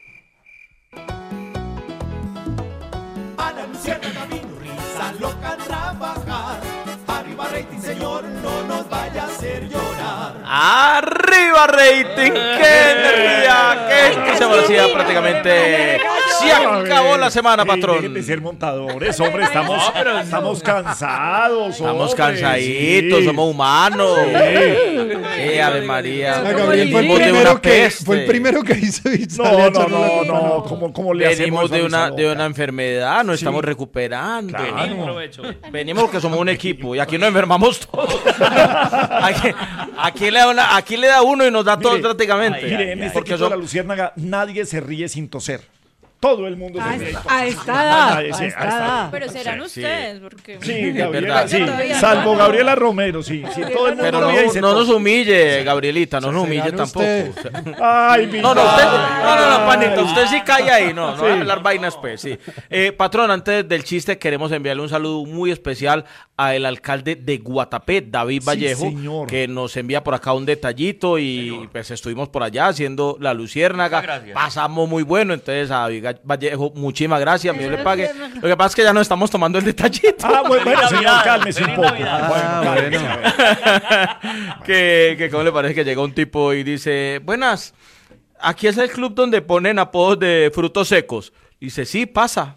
Ana Luciana camino, risa loca a trabajar. Arriba rating, señor, no nos vaya a hacer llorar. ¡Arriba, rating! ¡Qué energía! ¡Qué se velocidad prácticamente! ¡Se acabó la semana, patrón! Dejen de ser montadores, hombre, estamos, No, pero- estamos cansados, Estamos hombre, cansaditos, sí. somos humanos. Sí. Eh, Ave María. Ah, Gabriel fue el, Venimos de primero una que, peste. fue el primero que hizo y No, sale a no, echarle la no, culpa. no, ¿cómo, cómo le hacemos Venimos de a una, esa de loca? una enfermedad, nos Sí. estamos recuperando. Claro. Venimos porque somos un equipo y aquí nos enfermamos todos. aquí, aquí le da una, aquí le da uno y nos da todos Mire, prácticamente. Mire, en este Porque equipo de son- la Luciérnaga nadie se ríe sin toser. Todo el mundo se A envía esta- impuestos. a esta edad, Ah, sí, a a esta esta edad. Pero serán Sí, ustedes, porque... Sí, Es Gabriela, verdad. sí. Todavía Salvo no. Gabriela Romero, sí. sí todo el mundo Pero no, envía y se no nos toca. humille, Gabrielita, no nos humille ¿Serán tampoco. usted? O sea, Ay, No, no, usted, Vidal. no, no, no, panito, usted sí cae ahí, no, no Sí. va a hablar vainas, pues, sí. Eh, patrón, antes del chiste, queremos enviarle un saludo muy especial al alcalde de Guatapé, David Vallejo, señor. que nos envía por acá un detallito y pues estuvimos por allá haciendo la luciérnaga, Muchas gracias. pasamos muy bueno, entonces a David Vallejo, muchísimas gracias, Dios le pague. Lo que pasa es que ya no estamos tomando el detallito. Ah, bueno, bueno, señor, Navidad, cálmese un feliz poco. Navidad. Bueno, cálmese. que, que cómo le parece que llega un tipo y dice, buenas, aquí es el club donde ponen apodos de frutos secos. Dice, sí, pasa.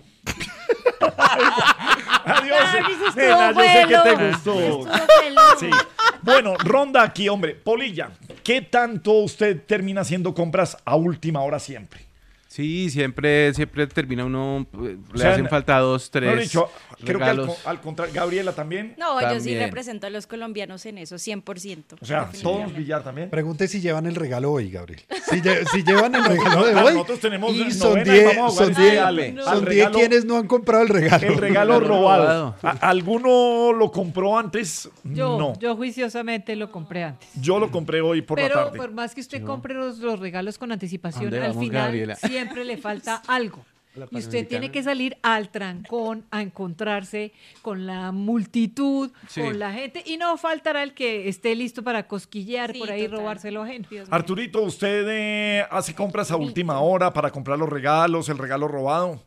Adiós, Ay, eso estuvo nena, yo sé que te bueno. gustó. Sí. Bueno, ronda aquí, hombre. Polilla, ¿qué tanto usted termina haciendo compras a última hora siempre? Sí, siempre, siempre termina uno, eh, O le sea, hacen falta dos, tres Mejor dicho, creo que al, regalos. co- al contrario, Gabriela también. No, yo sí También. represento a los colombianos en eso, cien por ciento. O sea, todos billar también. Pregunte si llevan el regalo hoy, Gabriel. Si, lle- si llevan el regalo de Claro, hoy. nosotros tenemos y novena son y diez vamos a jugar son ese diez- regalo. son Al diez regalo- quienes no han comprado el regalo. El regalo Regalo robado. robado. ¿A- ¿Alguno lo compró antes? Yo, no. yo juiciosamente lo compré antes. Yo lo compré hoy por Pero la tarde. por más que usted compre los, los regalos con anticipación, ¿A dónde al vamos, final Gabriela? siempre le falta algo. La Y usted Panamericana. tiene que salir al trancón a encontrarse con la multitud, Sí. con la gente, y no faltará el que esté listo para cosquillear Sí, por ahí y total. robárselo ajeno. Dios mío. Arturito, ¿usted eh, hace compras a última hora para comprar los regalos, el regalo robado?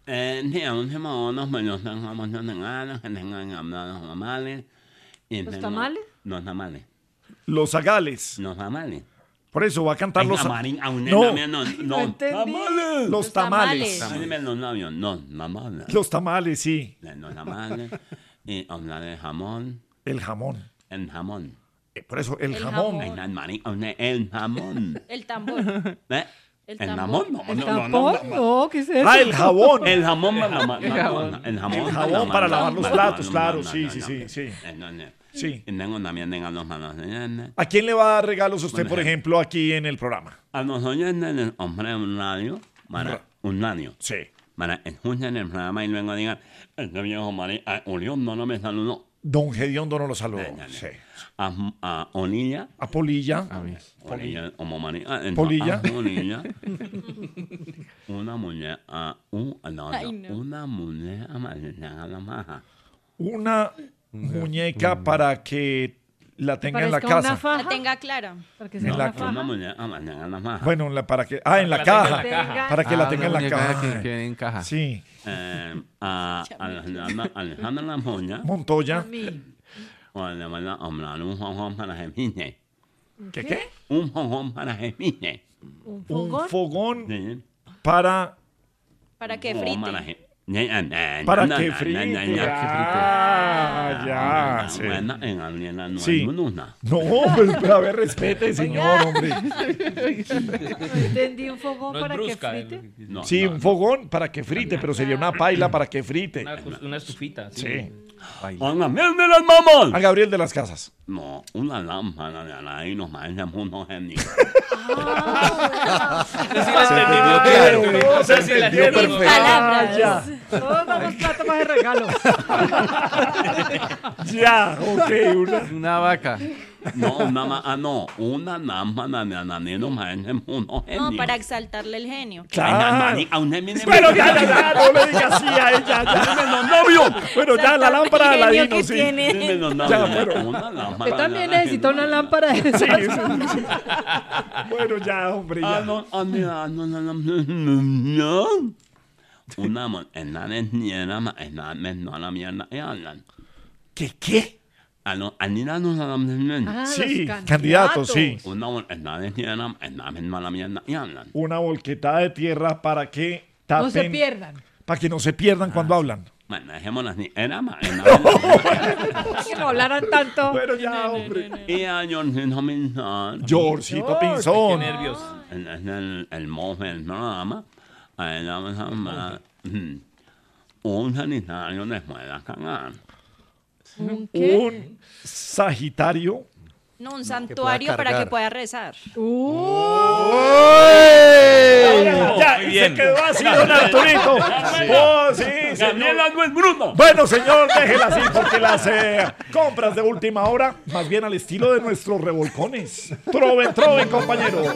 ¿Los tamales? Los tamales. Los zagales. Los tamales. Por eso va a cantar los... No, No, no, No no. entendí. los tamales. Dime los labios, no, tamales. Los tamales, sí. Los tamales. Y hablar de jamón. El jamón. El jamón. Eh, Por eso, el, El jamón. jamón. El mari- el jamón. El tambor. ¿Eh? El El tambor. jamón. No, ¿El no, no, tampón? no, no. No, ¿qué es eso? Ah, el jabón. El jamón para lavar. El jamón. El jabón para lavar los platos, claro, sí, sí, sí, sí. Sí. Y tengo también tengo los manos. ¿A quién le va a dar regalos usted, Bueno, por ejemplo, aquí en el programa? A los oyentes del hombre un radio, para un radio. Sí. Para escuchen el programa y luego digan, este viejo María, a Orión no me saludó. Don Gediondo no lo saludó. Eh, eh, Sí. A, a Onilla. A Polilla. Polilla, como María. ah, no, Polilla. a Polilla. Una mujer, a un, no, Ay, no, no. una mujer amarilla a la maja. Una muñeca para que la tenga en la Parezca una casa. faja, La tenga clara. para que En sea la- una faja. Una mujer amarilla a la maja. Bueno, la- para que... Ah, en la que la tenga caja. en la caja. Para que la Ah, tenga en una la muñeca caja. que- que viene en caja. Sí. Eh, a Alejandra, Alejandra La Moña. Montoya. A mí. O le van a hablar un jojón para Gemini. ¿Qué qué? Un jojón para Gemini. ¿Un Un fogón? fogón Sí. para... Para que Jojón frite. para Ge- Ne- eh, eh, Para na, que na, frite. na, na, na, Ah, ya. Ah, Sí. bueno, en Gabriela no Sí. hay ninguna. No, pero, pero a ver, respete, señor, hombre. No entendí un fogón No es para brusca, que frite. No, Sí, no, un fogón para que frite, pero sería una paila para que frite. Una, una estufita. Sí. Oiga, miren de las mamás. A Gabriel de las Casas. No, una lámpara de la y nos mandan unos genios. Se entendió perfecto. Palabras. ya. Todos damos plata para el regalo. Ya, ok, una. Una vaca. No, una ma- ah, no, una lámpara de la y nos mandan unos genios. No, para exaltarle el genio. Claro. A un genio. Pero ya, ya, ya, no le digas así a ella, ya. Bueno, ya, la lámpara de El genio Aladino, que sí. tiene. Dime los Ya, novios. pero- Una lámpara. Usted también de la necesita una lámpara de esas. Sí, sí, sí. Bueno, ya, hombre, Ah, ya. no, ah, mira, no, no, no, no. Una mon- en la niñera, ma- en la no la mierda, y hablan. ¿Qué, qué? Ah, no, a ni la no la Ah, Sí, los candidatos, sí. Una mon- en la niñera, en la misma la mierda, y hablan. Una volquetada de tierra para que tapen. No se pierdan. Para que no se pierdan cuando hablan. Bueno, dejemos las niñeras, ma- en la Que no hablaran tanto. Bueno, ya, hombre. Y a Jorgito Pinzón. Georgito Pinzón. Qué nervios. En, en el, el mofe del programa, a él vamos a hablar, mm, un sanitario después de la cagada. ¿Un qué? Un Sagitario. No, un santuario para cargar. que pueda rezar. Ya, Muy y bien. se quedó así, don don Arturito. Oh, sí, Gabriela no es Bruno. Bueno, señor, déjela así porque las eh, compras de última hora, más bien al estilo de nuestros revolcones. Troven, troven, compañeros.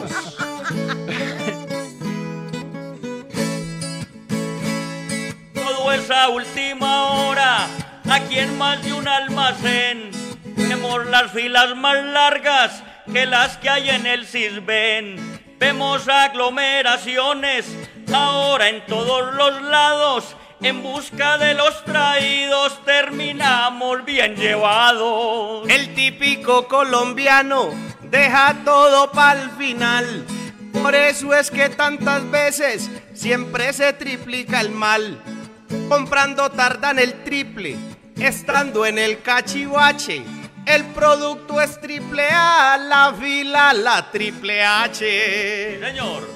Todo es a última hora, aquí en más de un almacén. Vemos las filas más largas que las que hay en el Sisbén. Vemos aglomeraciones ahora en todos los lados. En busca de los traídos terminamos bien llevados. El típico colombiano deja todo pa'l final. Por eso es que tantas veces siempre se triplica el mal. Comprando tardan el triple, estando en el cachivache. El producto es triple A, la fila la triple H. Sí, señor.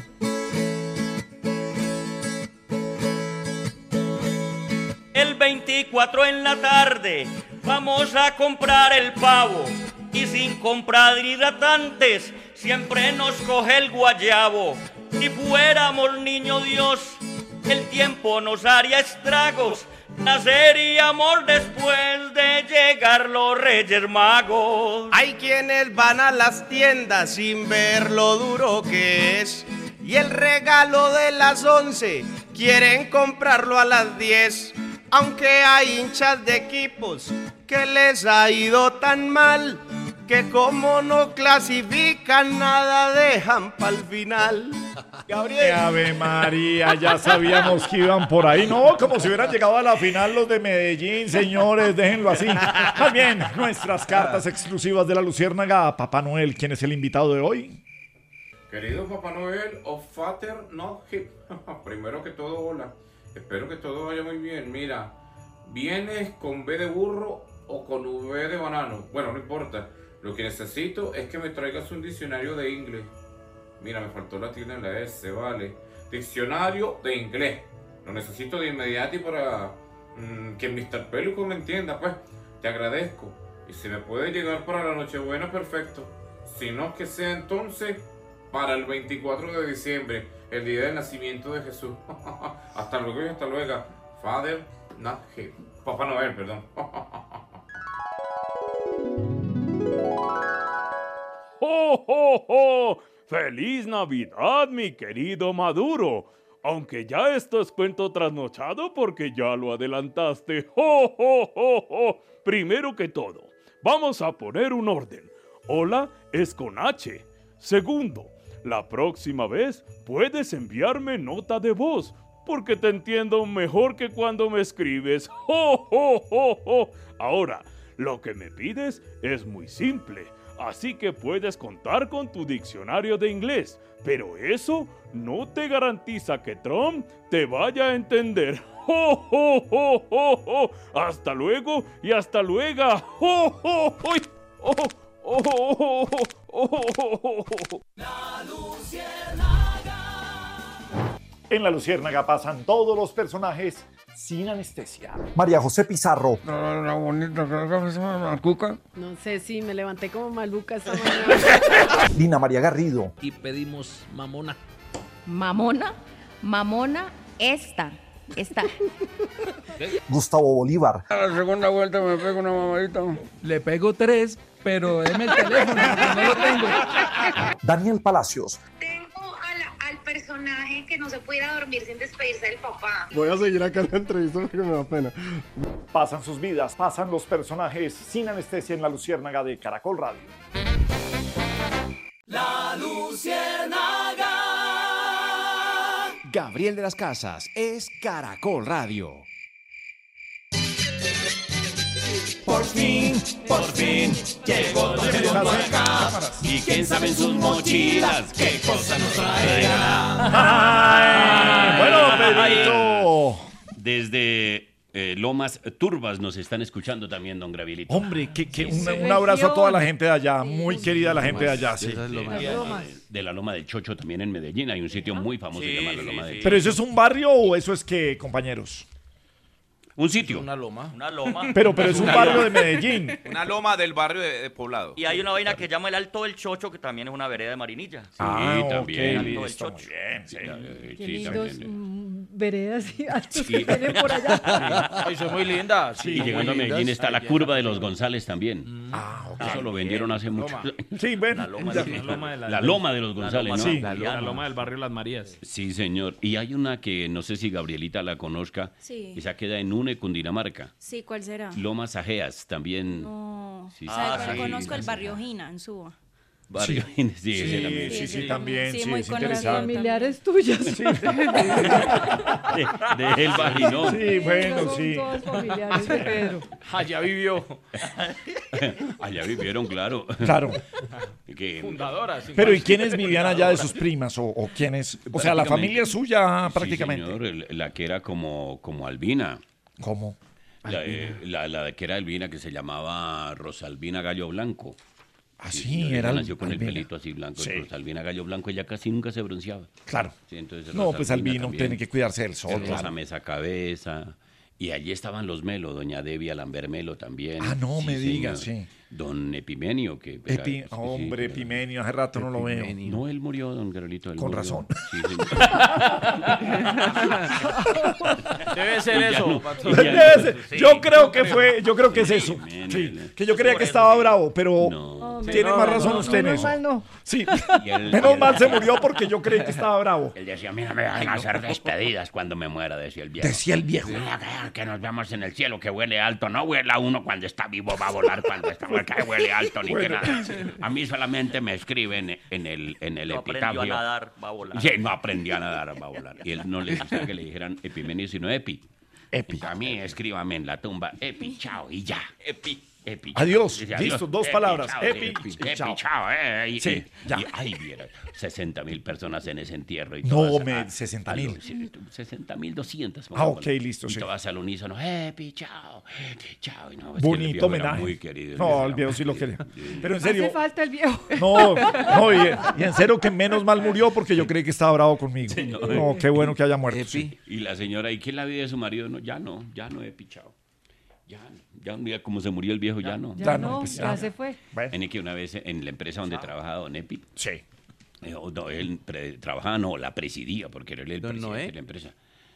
El veinticuatro en la tarde vamos a comprar el pavo y sin comprar hidratantes siempre nos coge el guayabo. Si fuéramos niño Dios, el tiempo nos haría estragos. Naceríamos después de llegar los Reyes Magos. Hay quienes van a las tiendas sin ver lo duro que es, y el regalo de las once quieren comprarlo a las diez. Aunque hay hinchas de equipos que les ha ido tan mal, que como no clasifican nada dejan pa'l final. Gabriel. Ave María, ya sabíamos que iban por ahí. No, como si hubieran llegado a la final los de Medellín, señores, déjenlo así. Más bien, nuestras cartas exclusivas de la Luciérnaga. Papá Noel, ¿quién es el invitado de hoy? Querido Papá Noel, of Father Not Hip. Primero que todo, hola. Espero que todo vaya muy bien. Mira, ¿vienes con B de burro o con V de banano? Bueno, no importa. Lo que necesito es que me traigas un diccionario de inglés. Mira, me faltó la tilde en la S, vale. Diccionario de inglés. Lo necesito de inmediato y para mmm, que mister Peluco me entienda, pues. Te agradezco. Y si me puede llegar para la Nochebuena, perfecto. Si no, que sea entonces para el veinticuatro de diciembre, el día del nacimiento de Jesús. Hasta luego y hasta luego. Father, not him. Papá Noel, perdón. ¡Oh, oh, oh! ¡Feliz Navidad, mi querido Maduro! Aunque ya esto es cuento trasnochado porque ya lo adelantaste. ¡Oh, oh, oh, oh! Primero que todo, vamos a poner un orden. Hola es con H. Segundo, la próxima vez puedes enviarme nota de voz porque te entiendo mejor que cuando me escribes. ¡Oh, oh, oh, oh! Ahora, lo que me pides es muy simple. Así que puedes contar con tu diccionario de inglés, pero eso no te garantiza que Trump te vaya a entender. ¡Oh, oh, oh, oh, oh! ¡Hasta luego y hasta luego! ¡Oh, oh, oh! ¡Oh, oh, oh, oh, oh, oh! La Luciérnaga. En La Luciérnaga pasan todos los personajes sin anestesia. María José Pizarro. La, la bonita, la cuca. No sé si me levanté como maluca esta mañana. Lina María Garrido. Y pedimos mamona. ¿Mamona? Mamona esta. Esta. Gustavo Bolívar. A la segunda vuelta me pego una mamadita. Le pego tres, pero deme el teléfono porque no lo tengo. Daniel Palacios. Al personaje que no se pudiera dormir sin despedirse del papá. Voy a seguir acá en la entrevista porque me da pena. Pasan sus vidas, pasan los personajes sin anestesia en La Luciérnaga de Caracol Radio. La Luciérnaga. Gabriel de las Casas es Caracol Radio. Por fin, por fin, llegó Don Redondo acá. Y quién sabe en sus mochilas qué cosa nos traerá. Ay, bueno, Pedrito. Desde eh, Lomas Turbas nos están escuchando también, don Gravielito. Hombre, que, que un, un abrazo a toda la gente de allá, muy querida la gente de allá. Sí. De, de, de la Loma del Chocho también en Medellín hay un sitio muy famoso Sí, llamado sí, Loma sí. del Chocho. ¿Pero eso es un barrio o eso es qué, compañeros? Un sitio. Una loma. Una loma. Pero, pero es un barrio de Medellín. Una loma del barrio de, de Poblado. Y hay una vaina que llama el Alto del Chocho, que también es una vereda de Marinilla. Sí, Ah, también. también. El Alto del Listo, Chocho. muy bien, sí. Qué lindos veredas y altos Sí. que tienen por allá. Ay, son muy lindas. Sí, y llegando a Medellín está la curva de los González también. Ah, ok. Eso lo vendieron hace mucho. Sí, bueno. La loma ya. de, La loma de la- la loma de los González, la ¿no? loma, Sí. la, loma, la loma del barrio Las Marías. Sí, señor. Y hay una que no sé si Gabrielita la conozca. Sí. Esa queda en Une, Cundinamarca. Sí, ¿cuál será? Lomas Ajeas también. No, Sí, ¿sabe sí, cuál sí. conozco? El barrio Gina, en Suba. Barrio. Sí, sí, ese también. Sí, sí, sí, también. sí, Sí, muy es conocido. interesante. Familiares tuyas. Sí. De, de El Barinón. Sí, bueno, Son sí. todos familiares de Pedro. Allá vivió. Allá vivieron, claro. Claro. Que, Fundadora. Pero ¿y quiénes vivían allá de sus primas? ¿O, o quiénes? O sea, la Prácticamente. familia suya Sí, prácticamente. señor, el- la que era como, como Albina. ¿Cómo? La, eh, la, la que era Albina, que se llamaba Rosalvina Gallo Blanco. Ah, Sí, sí, señor, ella era nació con Albina. el pelito así blanco. Sí. Rosalvina Gallo Blanco, ella casi nunca se bronceaba. Claro. Sí, entonces No, pues Rosalvina Albino también. tiene que cuidarse del sol. Rosa claro. Mesa Cabeza. Y allí estaban los Melo, doña Debbie Alamber Melo también. Ah, no me digas, señor. sí. Don Epimenio, que... era- Epi- sí, sí, hombre, era- Epimenio, hace rato no lo veo. No, él murió, don Carolito. él Con murió. razón. Sí, señor. Debe ser Y ya eso. no. patrón. Y ya no. Debe ser. Yo creo que fue, yo creo que es eso. men, Sí, men. que yo creía que estaba bravo, pero No. tiene no, más no, razón no, usted en Menos eso. mal no. Sí, Y él- y menos él- mal se murió porque yo creí que estaba bravo. Él decía, mira, me van a hacer despedidas cuando me muera, decía el viejo. Decía el viejo. Mira, que- que nos vemos en el cielo, que huele alto. No huela uno cuando está vivo, va a volar cuando está muerto. Que huele alto ni que Bueno. nada. A mí solamente me escriben en el, en el No aprendió epitafio. a nadar, va a volar. Sí, no aprendió a nadar, va a volar. Y él no le gusta que le dijeran Epimenio, sino Epi. Epi. A mí escríbame en la tumba, Epi, chao, y ya. Epi. Epi, chao. Adiós. Dice, Listo, dos palabras. chao, Epi, Epi, y Epi, chao. chao, eh. Y, Sí, y- ya. y, ay, viera, sesenta mil personas en ese entierro. Y No, todas me- a- sesenta a lo- mil. sí, sesenta mil doscientas. Ah, ok, listo, Y sí. todas al unísono, Epi, chao, Epi, chao. Y no, es que el Bonito viejo era homenaje. muy querido. el No, viejo el era viejo muy sí lo querido. quería. Pero en Hace serio. falta el viejo. No, no, y, y en serio que menos mal murió porque yo creí que estaba bravo conmigo. No, qué bueno que haya muerto. sí. Y la señora, ¿y qué es la vida de su marido? No, ya no, ya no, Epi, chao. Ya, ya un día como se murió el viejo, ya no. Ya, Ya no, no, pues, ya ya. se fue. Bueno, Tiene que una vez en la empresa donde trabajaba Don Epi, sí. eh, o no, él pre- trabajaba, no, la presidía, porque era él el Don presidente Noé. de la empresa.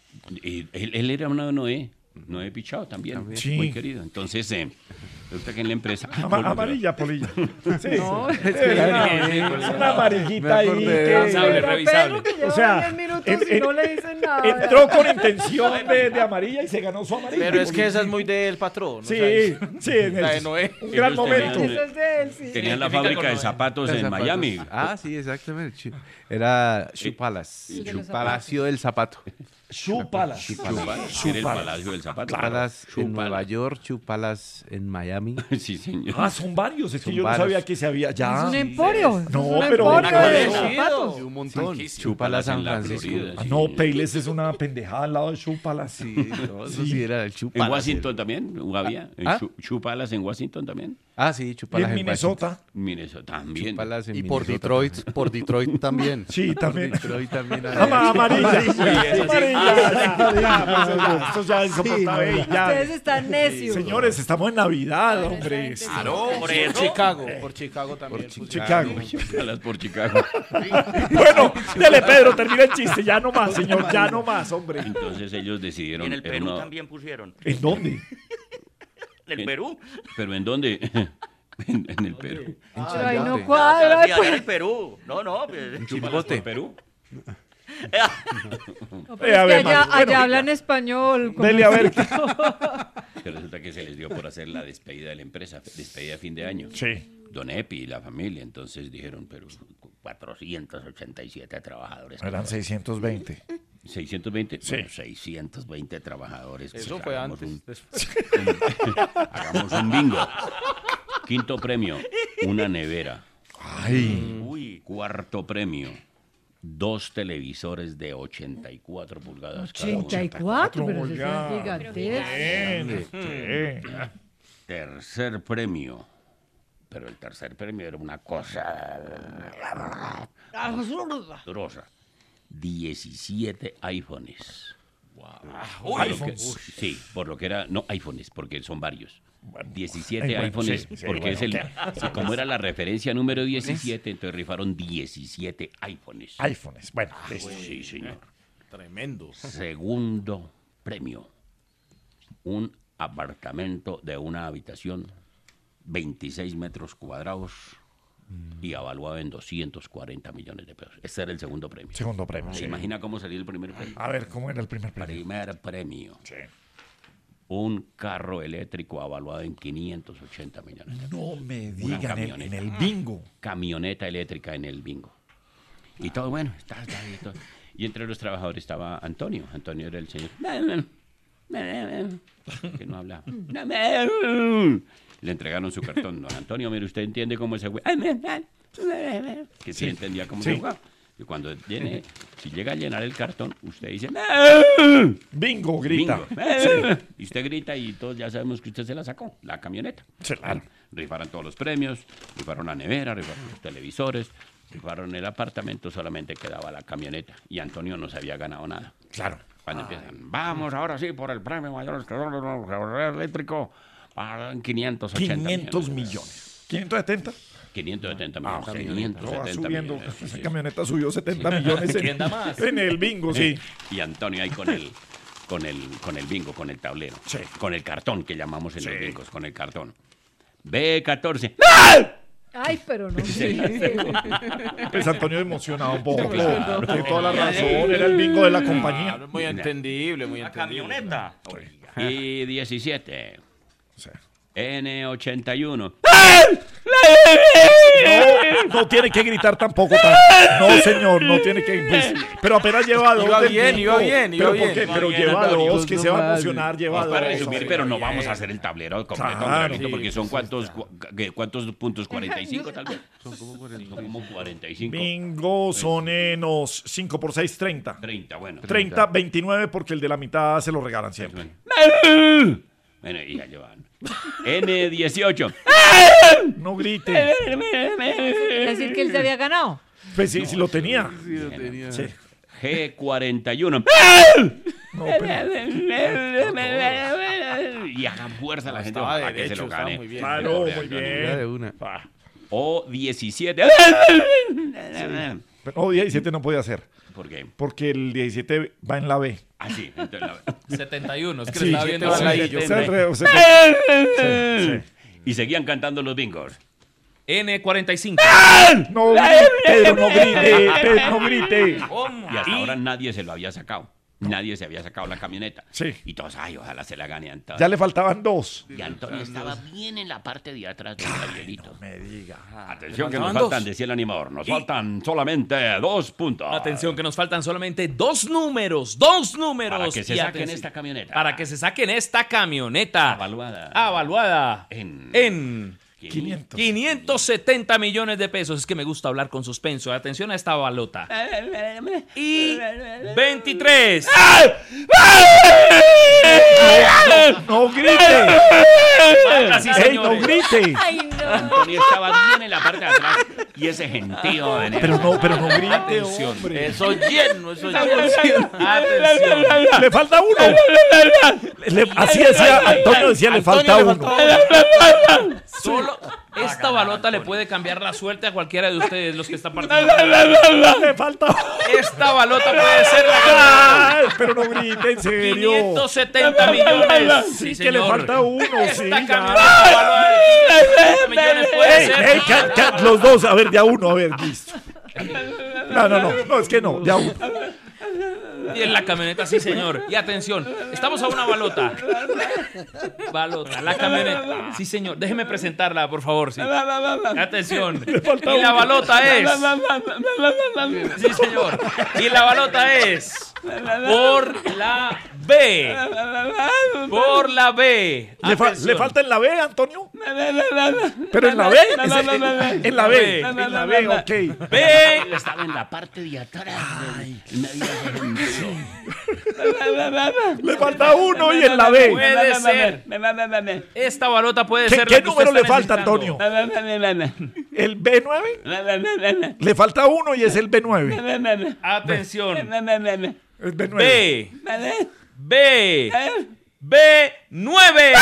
Y él, él era una Noé, Noé Pichao también, Sí. muy querido. Entonces, eh, resulta que en la empresa... Ama- amarilla, polilla. Sí. No, Sí, es que una, ya- una amarillita ahí. acordé. que- Revisable, Pero revisable. Pedro, que lleva O sea, diez minutos en- y en- no le dicen nada. Entró con intención de, de amarilla y se ganó su amarilla. Pero es que esa es muy del patrón. Sí, o sea, sí, en el- la de Noé. un gran Ellos momento. tenían- Eso es de él, sí. Tenían la Identifica fábrica con de Noé. zapatos Los en zapatos. Miami. Ah, sí, exactamente. Chu- Era Shoe Palace. Sí, de los Palacio del Zapato. Chúpalas. Chupalas. Era el Palacio del Zapato. Shoe Palace en Chupalas. Nueva York, Shoe Palace en Miami. Sí, señor. Ah, son varios. Es que Son yo no varios. sabía que se había ya. Es un emporio. No, es un pero- emporio Ah, de conocido. zapatos. Un montón. Sí, Shoe Palace San en la Francisco. Florida, Ah, sí, no, señor. Payless es una pendejada al lado de Chúpalas. Sí, no, eso sí era el Shoe En Palace. Washington también, había. En ¿Ah? Chu- Chupalas en Washington también. Ah, sí, Y Shoe Palace en en Minnesota. Minnesota Shoe también. Palace en Y por Minnesota. Detroit, por Detroit también. Sí, también. Detroit también. Ama- amarilla. Amarilla. Amarilla. Ya, ya, pues, ya, esto ya es insoportable. ya. Ustedes están necios. Señores, estamos en Navidad, hombre. Claro, por Por eso. Chicago. Por Chicago también. Por Chicago. Chupalas por Chicago. Bueno, dele, Pedro, termina el chiste. Ya no más, señor. Ya no más, hombre. Entonces ellos Y decidieron. en el era Perú una- también pusieron. ¿En dónde? ¿En el Perú? ¿Pero en dónde? en, en el Perú. Pero ahí no Ah, cuadra. sí, allá en el Perú. No, no. pues- ¿Chupalas por Perú? No, pero Eh, a es que ver, allá, Mario, bueno, allá hablan español. como- Dele a ver. Que resulta que se les dio por hacer la despedida de la empresa, despedida de fin de año. Sí. Don Epi y la familia. Entonces dijeron, pero cuatrocientos ochenta y siete trabajadores. Eran seiscientos veinte. ¿seiscientos veinte? Sí. Bueno, seiscientos veinte trabajadores. pues Eso fue hagamos antes. un- hagamos un bingo. Quinto premio, una nevera. Ay. Uy. Cuarto premio, dos televisores de ochenta y cuatro pulgadas cada uno. ochenta y cuatro, pero eso Oiga. es gigantesco. Bien, sí. Tercer premio, pero el tercer premio era una cosa grosa. diecisiete iPhones. Por lo que- iPhones. sí, por lo que era, no iPhones, porque son varios. diecisiete Ay, bueno, iPhones, sí, sí, porque bueno, es el, ¿qué? sí, como era la referencia número diecisiete, entonces rifaron diecisiete iPhones. iPhones. Bueno, listo. Sí, señor. Tremendo. Segundo premio. Un apartamento de una habitación, veintiséis metros cuadrados y evaluado en doscientos cuarenta millones de pesos. Ese era el segundo premio. Segundo premio, ¿Se sí. imagina cómo salió el primer premio? A ver, ¿cómo era el primer premio? Primer premio. Sí. Un carro eléctrico evaluado en quinientos ochenta millones de pesos. No me Una digan, en el, camioneta. en el bingo. Camioneta eléctrica en el bingo. Y todo bueno, está, está, y, todo. Y entre los trabajadores estaba Antonio. Antonio era el señor que no hablaba. Le entregaron su cartón. Don Antonio, mire, ¿usted entiende cómo se juega? Que sí, Sí. entendía cómo Sí. se jugaba. Y cuando llene, si llega a llenar el cartón, usted dice Bingo, grita. Bingo. Sí. Y usted grita y todos ya sabemos que usted se la sacó, la camioneta. Sí, claro. Rifaron todos los premios, rifaron la nevera, rifaron los televisores, rifaron el apartamento, solamente quedaba la camioneta. Y Antonio no se había ganado nada. Claro. Cuando empiezan, vamos ahora sí por el premio mayor eléctrico, para quinientos ochenta quinientos millones. ¿quinientos setenta? quinientos setenta Ah, millones. ok. quinientos No, va setenta subiendo. millones, sí, Esa sí. camioneta subió setenta millones en, ¿Quién da más? en el bingo, sí. Y Antonio ahí con el, con el, con el bingo, con el tablero. Con el cartón que llamamos en los bingos, con el cartón. B catorce. Ay, pero no. Pues Antonio emocionado un poco. Claro. Tiene toda la razón. Era el bingo de la compañía. Claro, muy entendible, muy entendible. Camioneta. Y diecisiete. N ochenta y uno. No, no tiene que gritar tampoco. Tan, no, señor, no tiene que. Pues, pero apenas lleva dos. Iba del bien, bingo. iba bien, iba pero bien. porque- Iba Pero bien, lleva Antonio. dos, que se va a emocionar. Lleva Vamos para dos. resumir, pero no vamos a hacer el tablero completo, Claro. Angelito, Sí, porque son cuántos, cu- ¿qué- cuántos puntos, cuarenta y cinco tal vez. Son como cuarenta y cinco. Bingo son en los cinco por seis, treinta. treinta, bueno. treinta, veintinueve, porque el de la mitad se lo regalan siempre. Bueno, y ya llevan. N dieciocho. No grite. Es decir, que él se había ganado. Pues sí, sí lo tenía. Sí. G cuarenta y uno. No, Y hagan fuerza la gente estaba para que se derecho, lo estaba gane. muy bien. Claro, Pero muy reaccionen. bien. una. O diecisiete. Pero, no, diecisiete no podía ser. ¿Por qué? Porque el diecisiete va en la B. Ah, sí. Entonces la... setenta y uno, es que Sí, le estaba viendo sí, la sí, I. o sea, al revés, o sea, sí, sí. Y seguían cantando los bingos. N cuarenta y cinco. No grite, Pedro, no grite, Pedro, no grite. Y hasta ahora nadie se lo había sacado. Nadie se había sacado la camioneta. Sí. Y todos, ay, ojalá se la gane Antonio. Ya le faltaban dos. Y Antonio estaba bien en la parte de atrás del tablerito. Me diga. Atención que nos faltaban faltan, dos. decía el animador. Nos Y- faltan solamente dos puntos. Atención que nos faltan solamente dos números, dos números. Para que se Y saquen atención, esta camioneta. Para que se saquen esta camioneta. Avaluada. Avaluada En... en quinientos. quinientos setenta millones de pesos. Es que me gusta hablar con suspenso. Atención a esta balota. Y veintitrés. No grite. Así, Ey, no señores. grite. Ay, no. Antonio estaba bien en la parte de atrás. Y ese gentío de Pero no, pero no grite, Atención. hombre. Eso lleno, eso lleno. Atención. Le falta uno. Le- así decía, Antonio decía, le falta Antonio, le uno. faltaba uno. Solo esta balota le puede cambiar la suerte a cualquiera de ustedes, los que están participando. Le falta Esta balota puede ser la ganadora. Ay, pero no grite, en serio. quinientos setenta millones. Sí, Sí, que le señor. falta uno, sí. Esta ya. camioneta valuada en quinientos setenta millones puede Ey, ser. ey, ca- ca- los dos, a ver, de a uno, a ver, listo. No, no, no, no, es que no, de a uno. Y en la camioneta, sí, señor. Y atención, estamos a una balota. Balota, la camioneta. Sí, señor. Déjeme presentarla, por favor. Sí. Atención. falta Y la uno. balota es. Sí, señor. Y la balota es. Por la B. Por la B. ¿Le, fa- Atención. ¿Le falta en la B, Antonio? Pero en la B, es- en, en la B, en la B, ok. B. Estaba en la parte de atrás. del medio de gentío. Le falta uno y en la B. Puede ser. Esta balota puede ¿Qué, ser. qué la que usted número le está falta, necesitando. Antonio? ¿El B nueve? Le falta uno y es el B nueve. Atención. El B nueve. B. B. B nueve.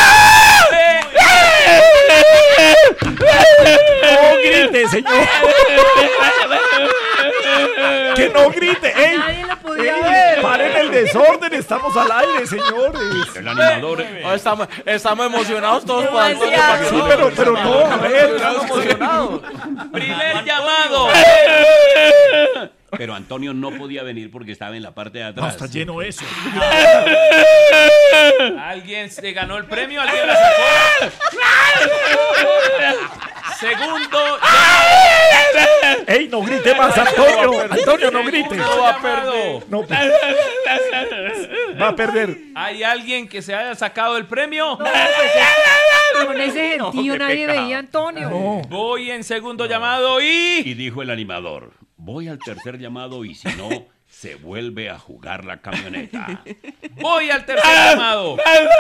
No grite, señor. Que no grite. Ey, Nadie lo podía ey, ver. pare desorden, estamos al aire, señores. El animador. Oh, estamos, estamos emocionados todos por Antonio. Sí, pero, pero no, a ver. Estamos emocionados. Primer llamado. Pero Antonio no podía venir porque estaba en la parte de No, atrás. está lleno eso. ¿Alguien se ganó el premio? ¿Alguien la sacó? Segundo. ¡Ey, no grite más, Antonio! Antonio, no grite. No va a perder. No, va a perder. ¿Hay alguien que se haya sacado el premio? Con ese gentío qué nadie pecado. veía a Antonio. Voy en segundo llamado y... Y dijo el animador, voy al tercer llamado y si no, se vuelve a jugar la camioneta. Voy al tercer llamado.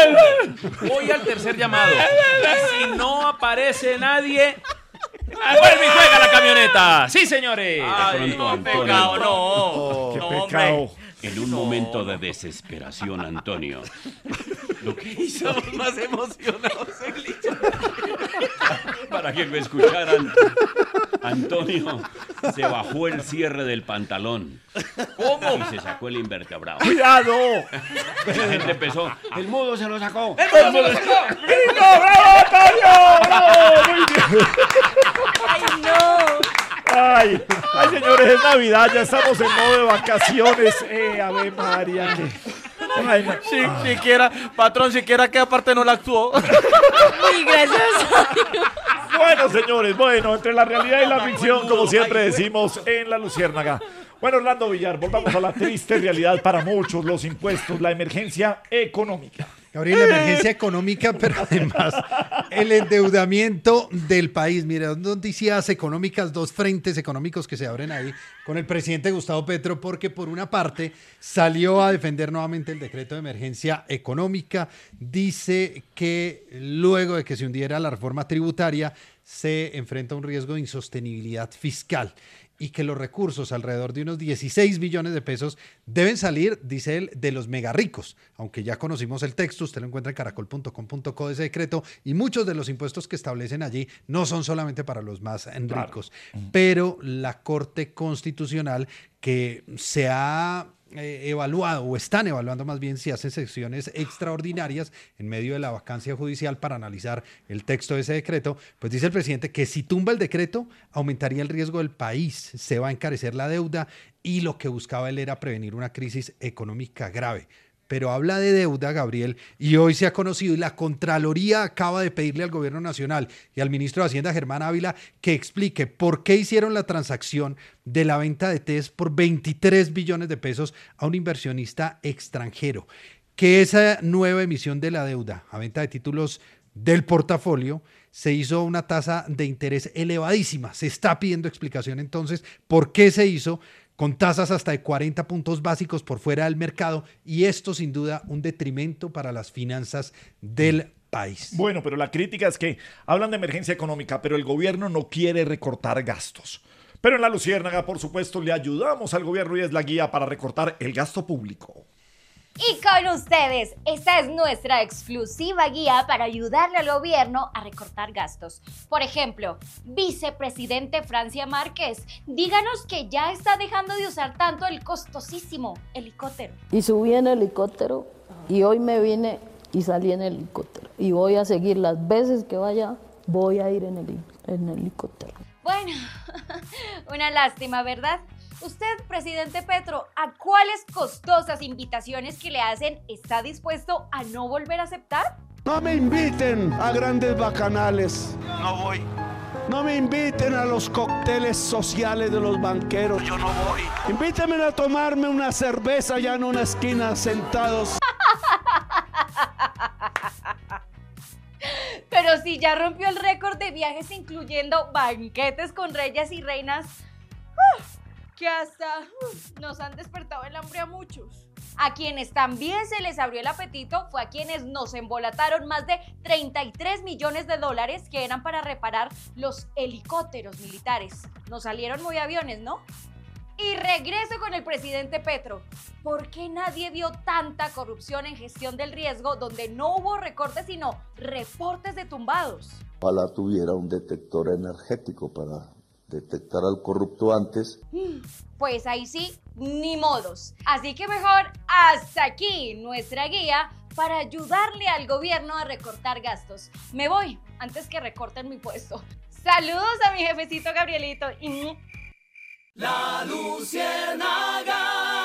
Voy al tercer llamado. Y si no aparece nadie... ¡Vuelve y juega la camioneta! ¡Sí, señores! De pronto, Antonio, Pecado, no. Oh, qué No, pecado. hombre. en un momento de desesperación, Antonio, lo que hizo Estamos más emocionados, Eglilla. para que me escucharan, Antonio se bajó el cierre del pantalón. ¿Cómo? Y se sacó el invertebrado. ¡Cuidado! La gente empezó. El mudo se lo sacó. ¡El mudo se lo sacó! ¡Lindo! ¡Bravo, Antonio! ¡Bravo! ¡Muy bien! ¡Ay, no! Ay, ay, señores, es Navidad, ya estamos en modo de vacaciones. Eh, Ave María. que- Ay, no. Si, siquiera, patrón, siquiera que aparte no la actuó. Uy, gracias a Dios. Bueno, señores, bueno, entre la realidad y la ficción, como siempre decimos en La Luciérnaga. Bueno, Orlando Villar, volvamos a la triste realidad para muchos, los impuestos, la emergencia económica. Gabriel, la emergencia económica, pero además el endeudamiento del país. Mira, dos noticias económicas, dos frentes económicos que se abren ahí con el presidente Gustavo Petro, porque por una parte salió a defender nuevamente el decreto de emergencia económica. Dice que luego de que se hundiera la reforma tributaria, se enfrenta a un riesgo de insostenibilidad fiscal y que los recursos, alrededor de unos dieciséis billones de pesos, deben salir, dice él, de los mega ricos. Aunque ya conocimos el texto, usted lo encuentra en caracol punto com punto co de ese decreto, y muchos de los impuestos que establecen allí no son solamente para los más ricos. Claro. Pero la Corte Constitucional, que se ha Eh, evaluado o están evaluando más bien si hacen sesiones extraordinarias en medio de la vacancia judicial para analizar el texto de ese decreto, pues dice el presidente que si tumba el decreto aumentaría el riesgo del país, se va a encarecer la deuda y lo que buscaba él era prevenir una crisis económica grave. Pero habla de deuda, Gabriel, y hoy se ha conocido y la Contraloría acaba de pedirle al Gobierno Nacional y al ministro de Hacienda, Germán Ávila, que explique por qué hicieron la transacción de la venta de T E S por veintitrés billones de pesos a un inversionista extranjero. Que esa nueva emisión de la deuda a venta de títulos del portafolio se hizo a una tasa de interés elevadísima. Se está pidiendo explicación entonces por qué se hizo con tasas hasta de cuarenta puntos básicos por fuera del mercado, y esto sin duda un detrimento para las finanzas del país. Bueno, pero la crítica es que hablan de emergencia económica, pero el gobierno no quiere recortar gastos. Pero en La Luciérnaga, por supuesto, le ayudamos al gobierno y es la guía para recortar el gasto público. Y con ustedes, esta es nuestra exclusiva guía para ayudarle al gobierno a recortar gastos. Por ejemplo, vicepresidente Francia Márquez, díganos que ya está dejando de usar tanto el costosísimo helicóptero. Y subí en helicóptero y hoy me vine y salí en helicóptero. Y voy a seguir las veces que vaya, voy a ir en, el, en helicóptero. Bueno, una lástima, ¿verdad? Usted, presidente Petro, ¿a cuáles costosas invitaciones que le hacen está dispuesto a no volver a aceptar? No me inviten a grandes bacanales. No voy. No me inviten a los cócteles sociales de los banqueros. Yo no voy. Invítenme a tomarme una cerveza allá en una esquina sentados. Pero si ya rompió el récord de viajes incluyendo banquetes con reyes y reinas, ¡uh! que hasta uf, nos han despertado el hambre a muchos. A quienes también se les abrió el apetito fue a quienes nos embolataron más de treinta y tres millones de dólares que eran para reparar los helicópteros militares. Nos salieron muy aviones, ¿no? Y regreso con el presidente Petro. ¿Por qué nadie vio tanta corrupción en gestión del riesgo donde no hubo recortes sino reportes de tumbados? Ojalá tuviera un detector energético para detectar al corrupto antes. Pues ahí sí, ni modos. Así que mejor hasta aquí nuestra guía para ayudarle al gobierno a recortar gastos. Me voy antes que recorten mi puesto. Saludos a mi jefecito Gabrielito. La Luciérnaga.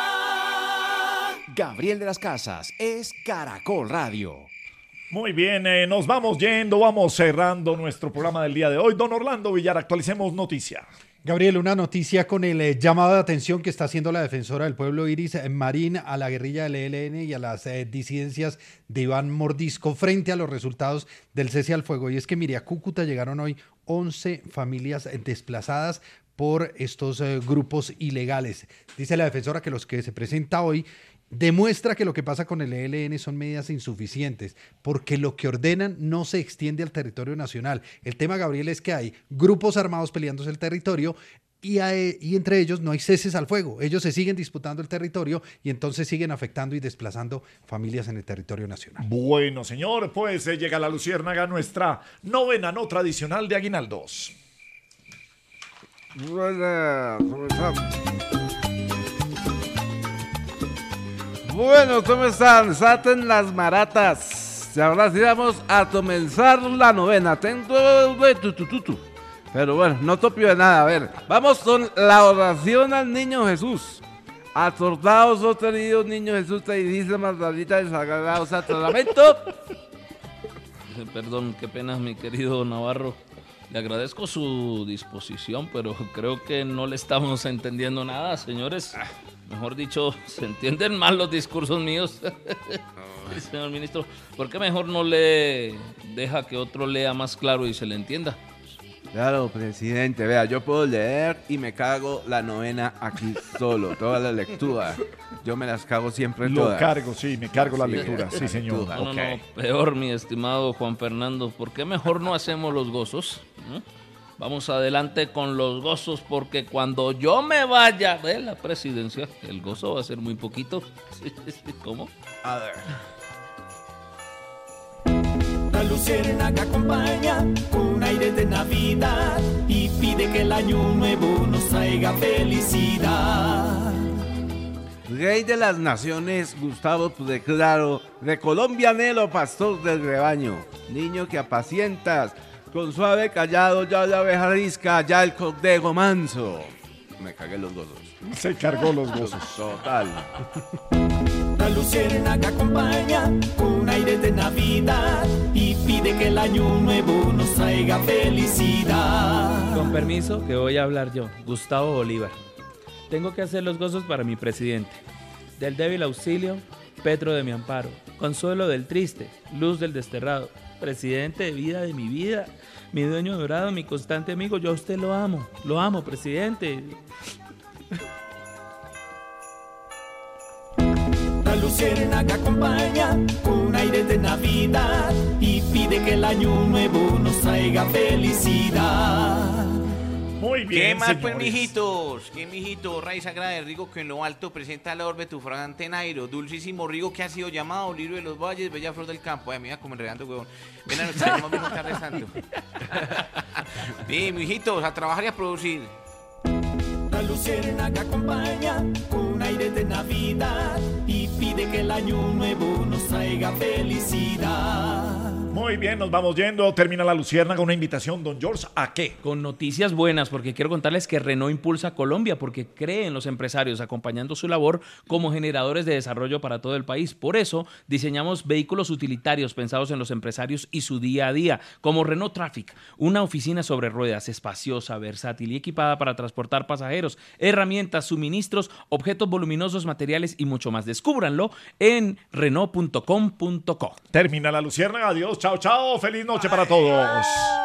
Gabriel de las Casas es Caracol Radio. Muy bien, eh, nos vamos yendo, vamos cerrando nuestro programa del día de hoy. Don Orlando Villar, actualicemos noticias. Gabriel, una noticia con el eh, llamado de atención que está haciendo la defensora del pueblo Iris Marín a la guerrilla del E L N y a las eh, disidencias de Iván Mordisco frente a los resultados del cese al fuego. Y es que, mire, a Cúcuta llegaron hoy once familias desplazadas por estos eh, grupos ilegales. Dice la defensora que los que se presenta hoy demuestra que lo que pasa con el E L N son medidas insuficientes, porque lo que ordenan no se extiende al territorio nacional. El tema, Gabriel, es que hay grupos armados peleándose el territorio y, hay, y entre ellos no hay ceses al fuego. Ellos se siguen disputando el territorio y entonces siguen afectando y desplazando familias en el territorio nacional. Bueno, señor, pues eh, llega la Luciérnaga, nuestra novena no tradicional de aguinaldos. Buenas, ¿cómo están? Bueno, ¿cómo están? Saten las maratas. Y ahora sí vamos a comenzar la novena. Tengo de tutututu. Pero bueno, no topio de nada. A ver, vamos con la oración al niño Jesús. Atordaos, oh querido niño Jesús, te dice Magdalita del Sagrado Sacramento. Perdón, qué pena, mi querido Navarro. Le agradezco su disposición, pero creo que no le estamos entendiendo nada, señores. Mejor dicho, se entienden mal los discursos míos. Señor ministro, ¿por qué mejor no le deja que otro lea más claro y se le entienda? Claro, presidente, vea, yo puedo leer y me cago la novena aquí solo, toda la lectura. Yo me las cago siempre Lo todas. cargo, sí, me cargo la Sí, lectura, la sí, señor. lectura. No, no, Ok. no, peor, mi estimado Juan Fernando. ¿Por qué mejor no hacemos los gozos? ¿Mm? Vamos adelante con los gozos, porque cuando yo me vaya de la presidencia, el gozo va a ser muy poquito. ¿Cómo? A ver. La luciérnaga acompaña con aire de Navidad y pide que el año nuevo nos traiga felicidad. Rey de las naciones, Gustavo Claro, de Colombia anhelo, pastor del rebaño, niño que apacientas, con suave callado ya la abeja risca, ya el cordero manso. Me cagué los gozos. Se cargó los gozos. Total. La luciérnaga acompaña con aire de Navidad y pide que el año nuevo nos traiga felicidad. Con permiso, que voy a hablar yo, Gustavo Bolívar. Tengo que hacer los gozos para mi presidente. Del débil auxilio, Petro de mi amparo. Consuelo del triste, luz del desterrado. Presidente de vida de mi vida, mi dueño dorado, mi constante amigo. Yo a usted lo amo, lo amo, presidente. La luciérnaga acompaña con aire de Navidad y pide que el año nuevo nos traiga felicidad. Muy bien, ¿Qué más, señores. pues, mijitos? ¿Qué, mijito? Raíz sagrada de Rigo, que en lo alto presenta la orbe tu fragante Nairo. Dulcísimo Rigo, que ha sido llamado Lirio de los Valles, bella flor del campo. Ay, mira, como enredando, huevón. Ven a nuestra mamá, no está rezando. Sí, mijitos, a trabajar y a producir. La luciérnaga acompaña con aire de Navidad y pide que el año nuevo nos traiga felicidad. Muy bien, nos vamos yendo. Termina la Luciérnaga, una invitación, don George, ¿a qué? Con noticias buenas, porque quiero contarles que Renault impulsa a Colombia, porque cree en los empresarios, acompañando su labor como generadores de desarrollo para todo el país. Por eso, diseñamos vehículos utilitarios pensados en los empresarios y su día a día, como Renault Traffic, una oficina sobre ruedas, espaciosa, versátil y equipada para transportar pasajeros, herramientas, suministros, objetos voluminosos, materiales y mucho más. Descúbranlo en renault punto com punto co. Termina la Luciérnaga, adiós, chao, chao, feliz noche para todos.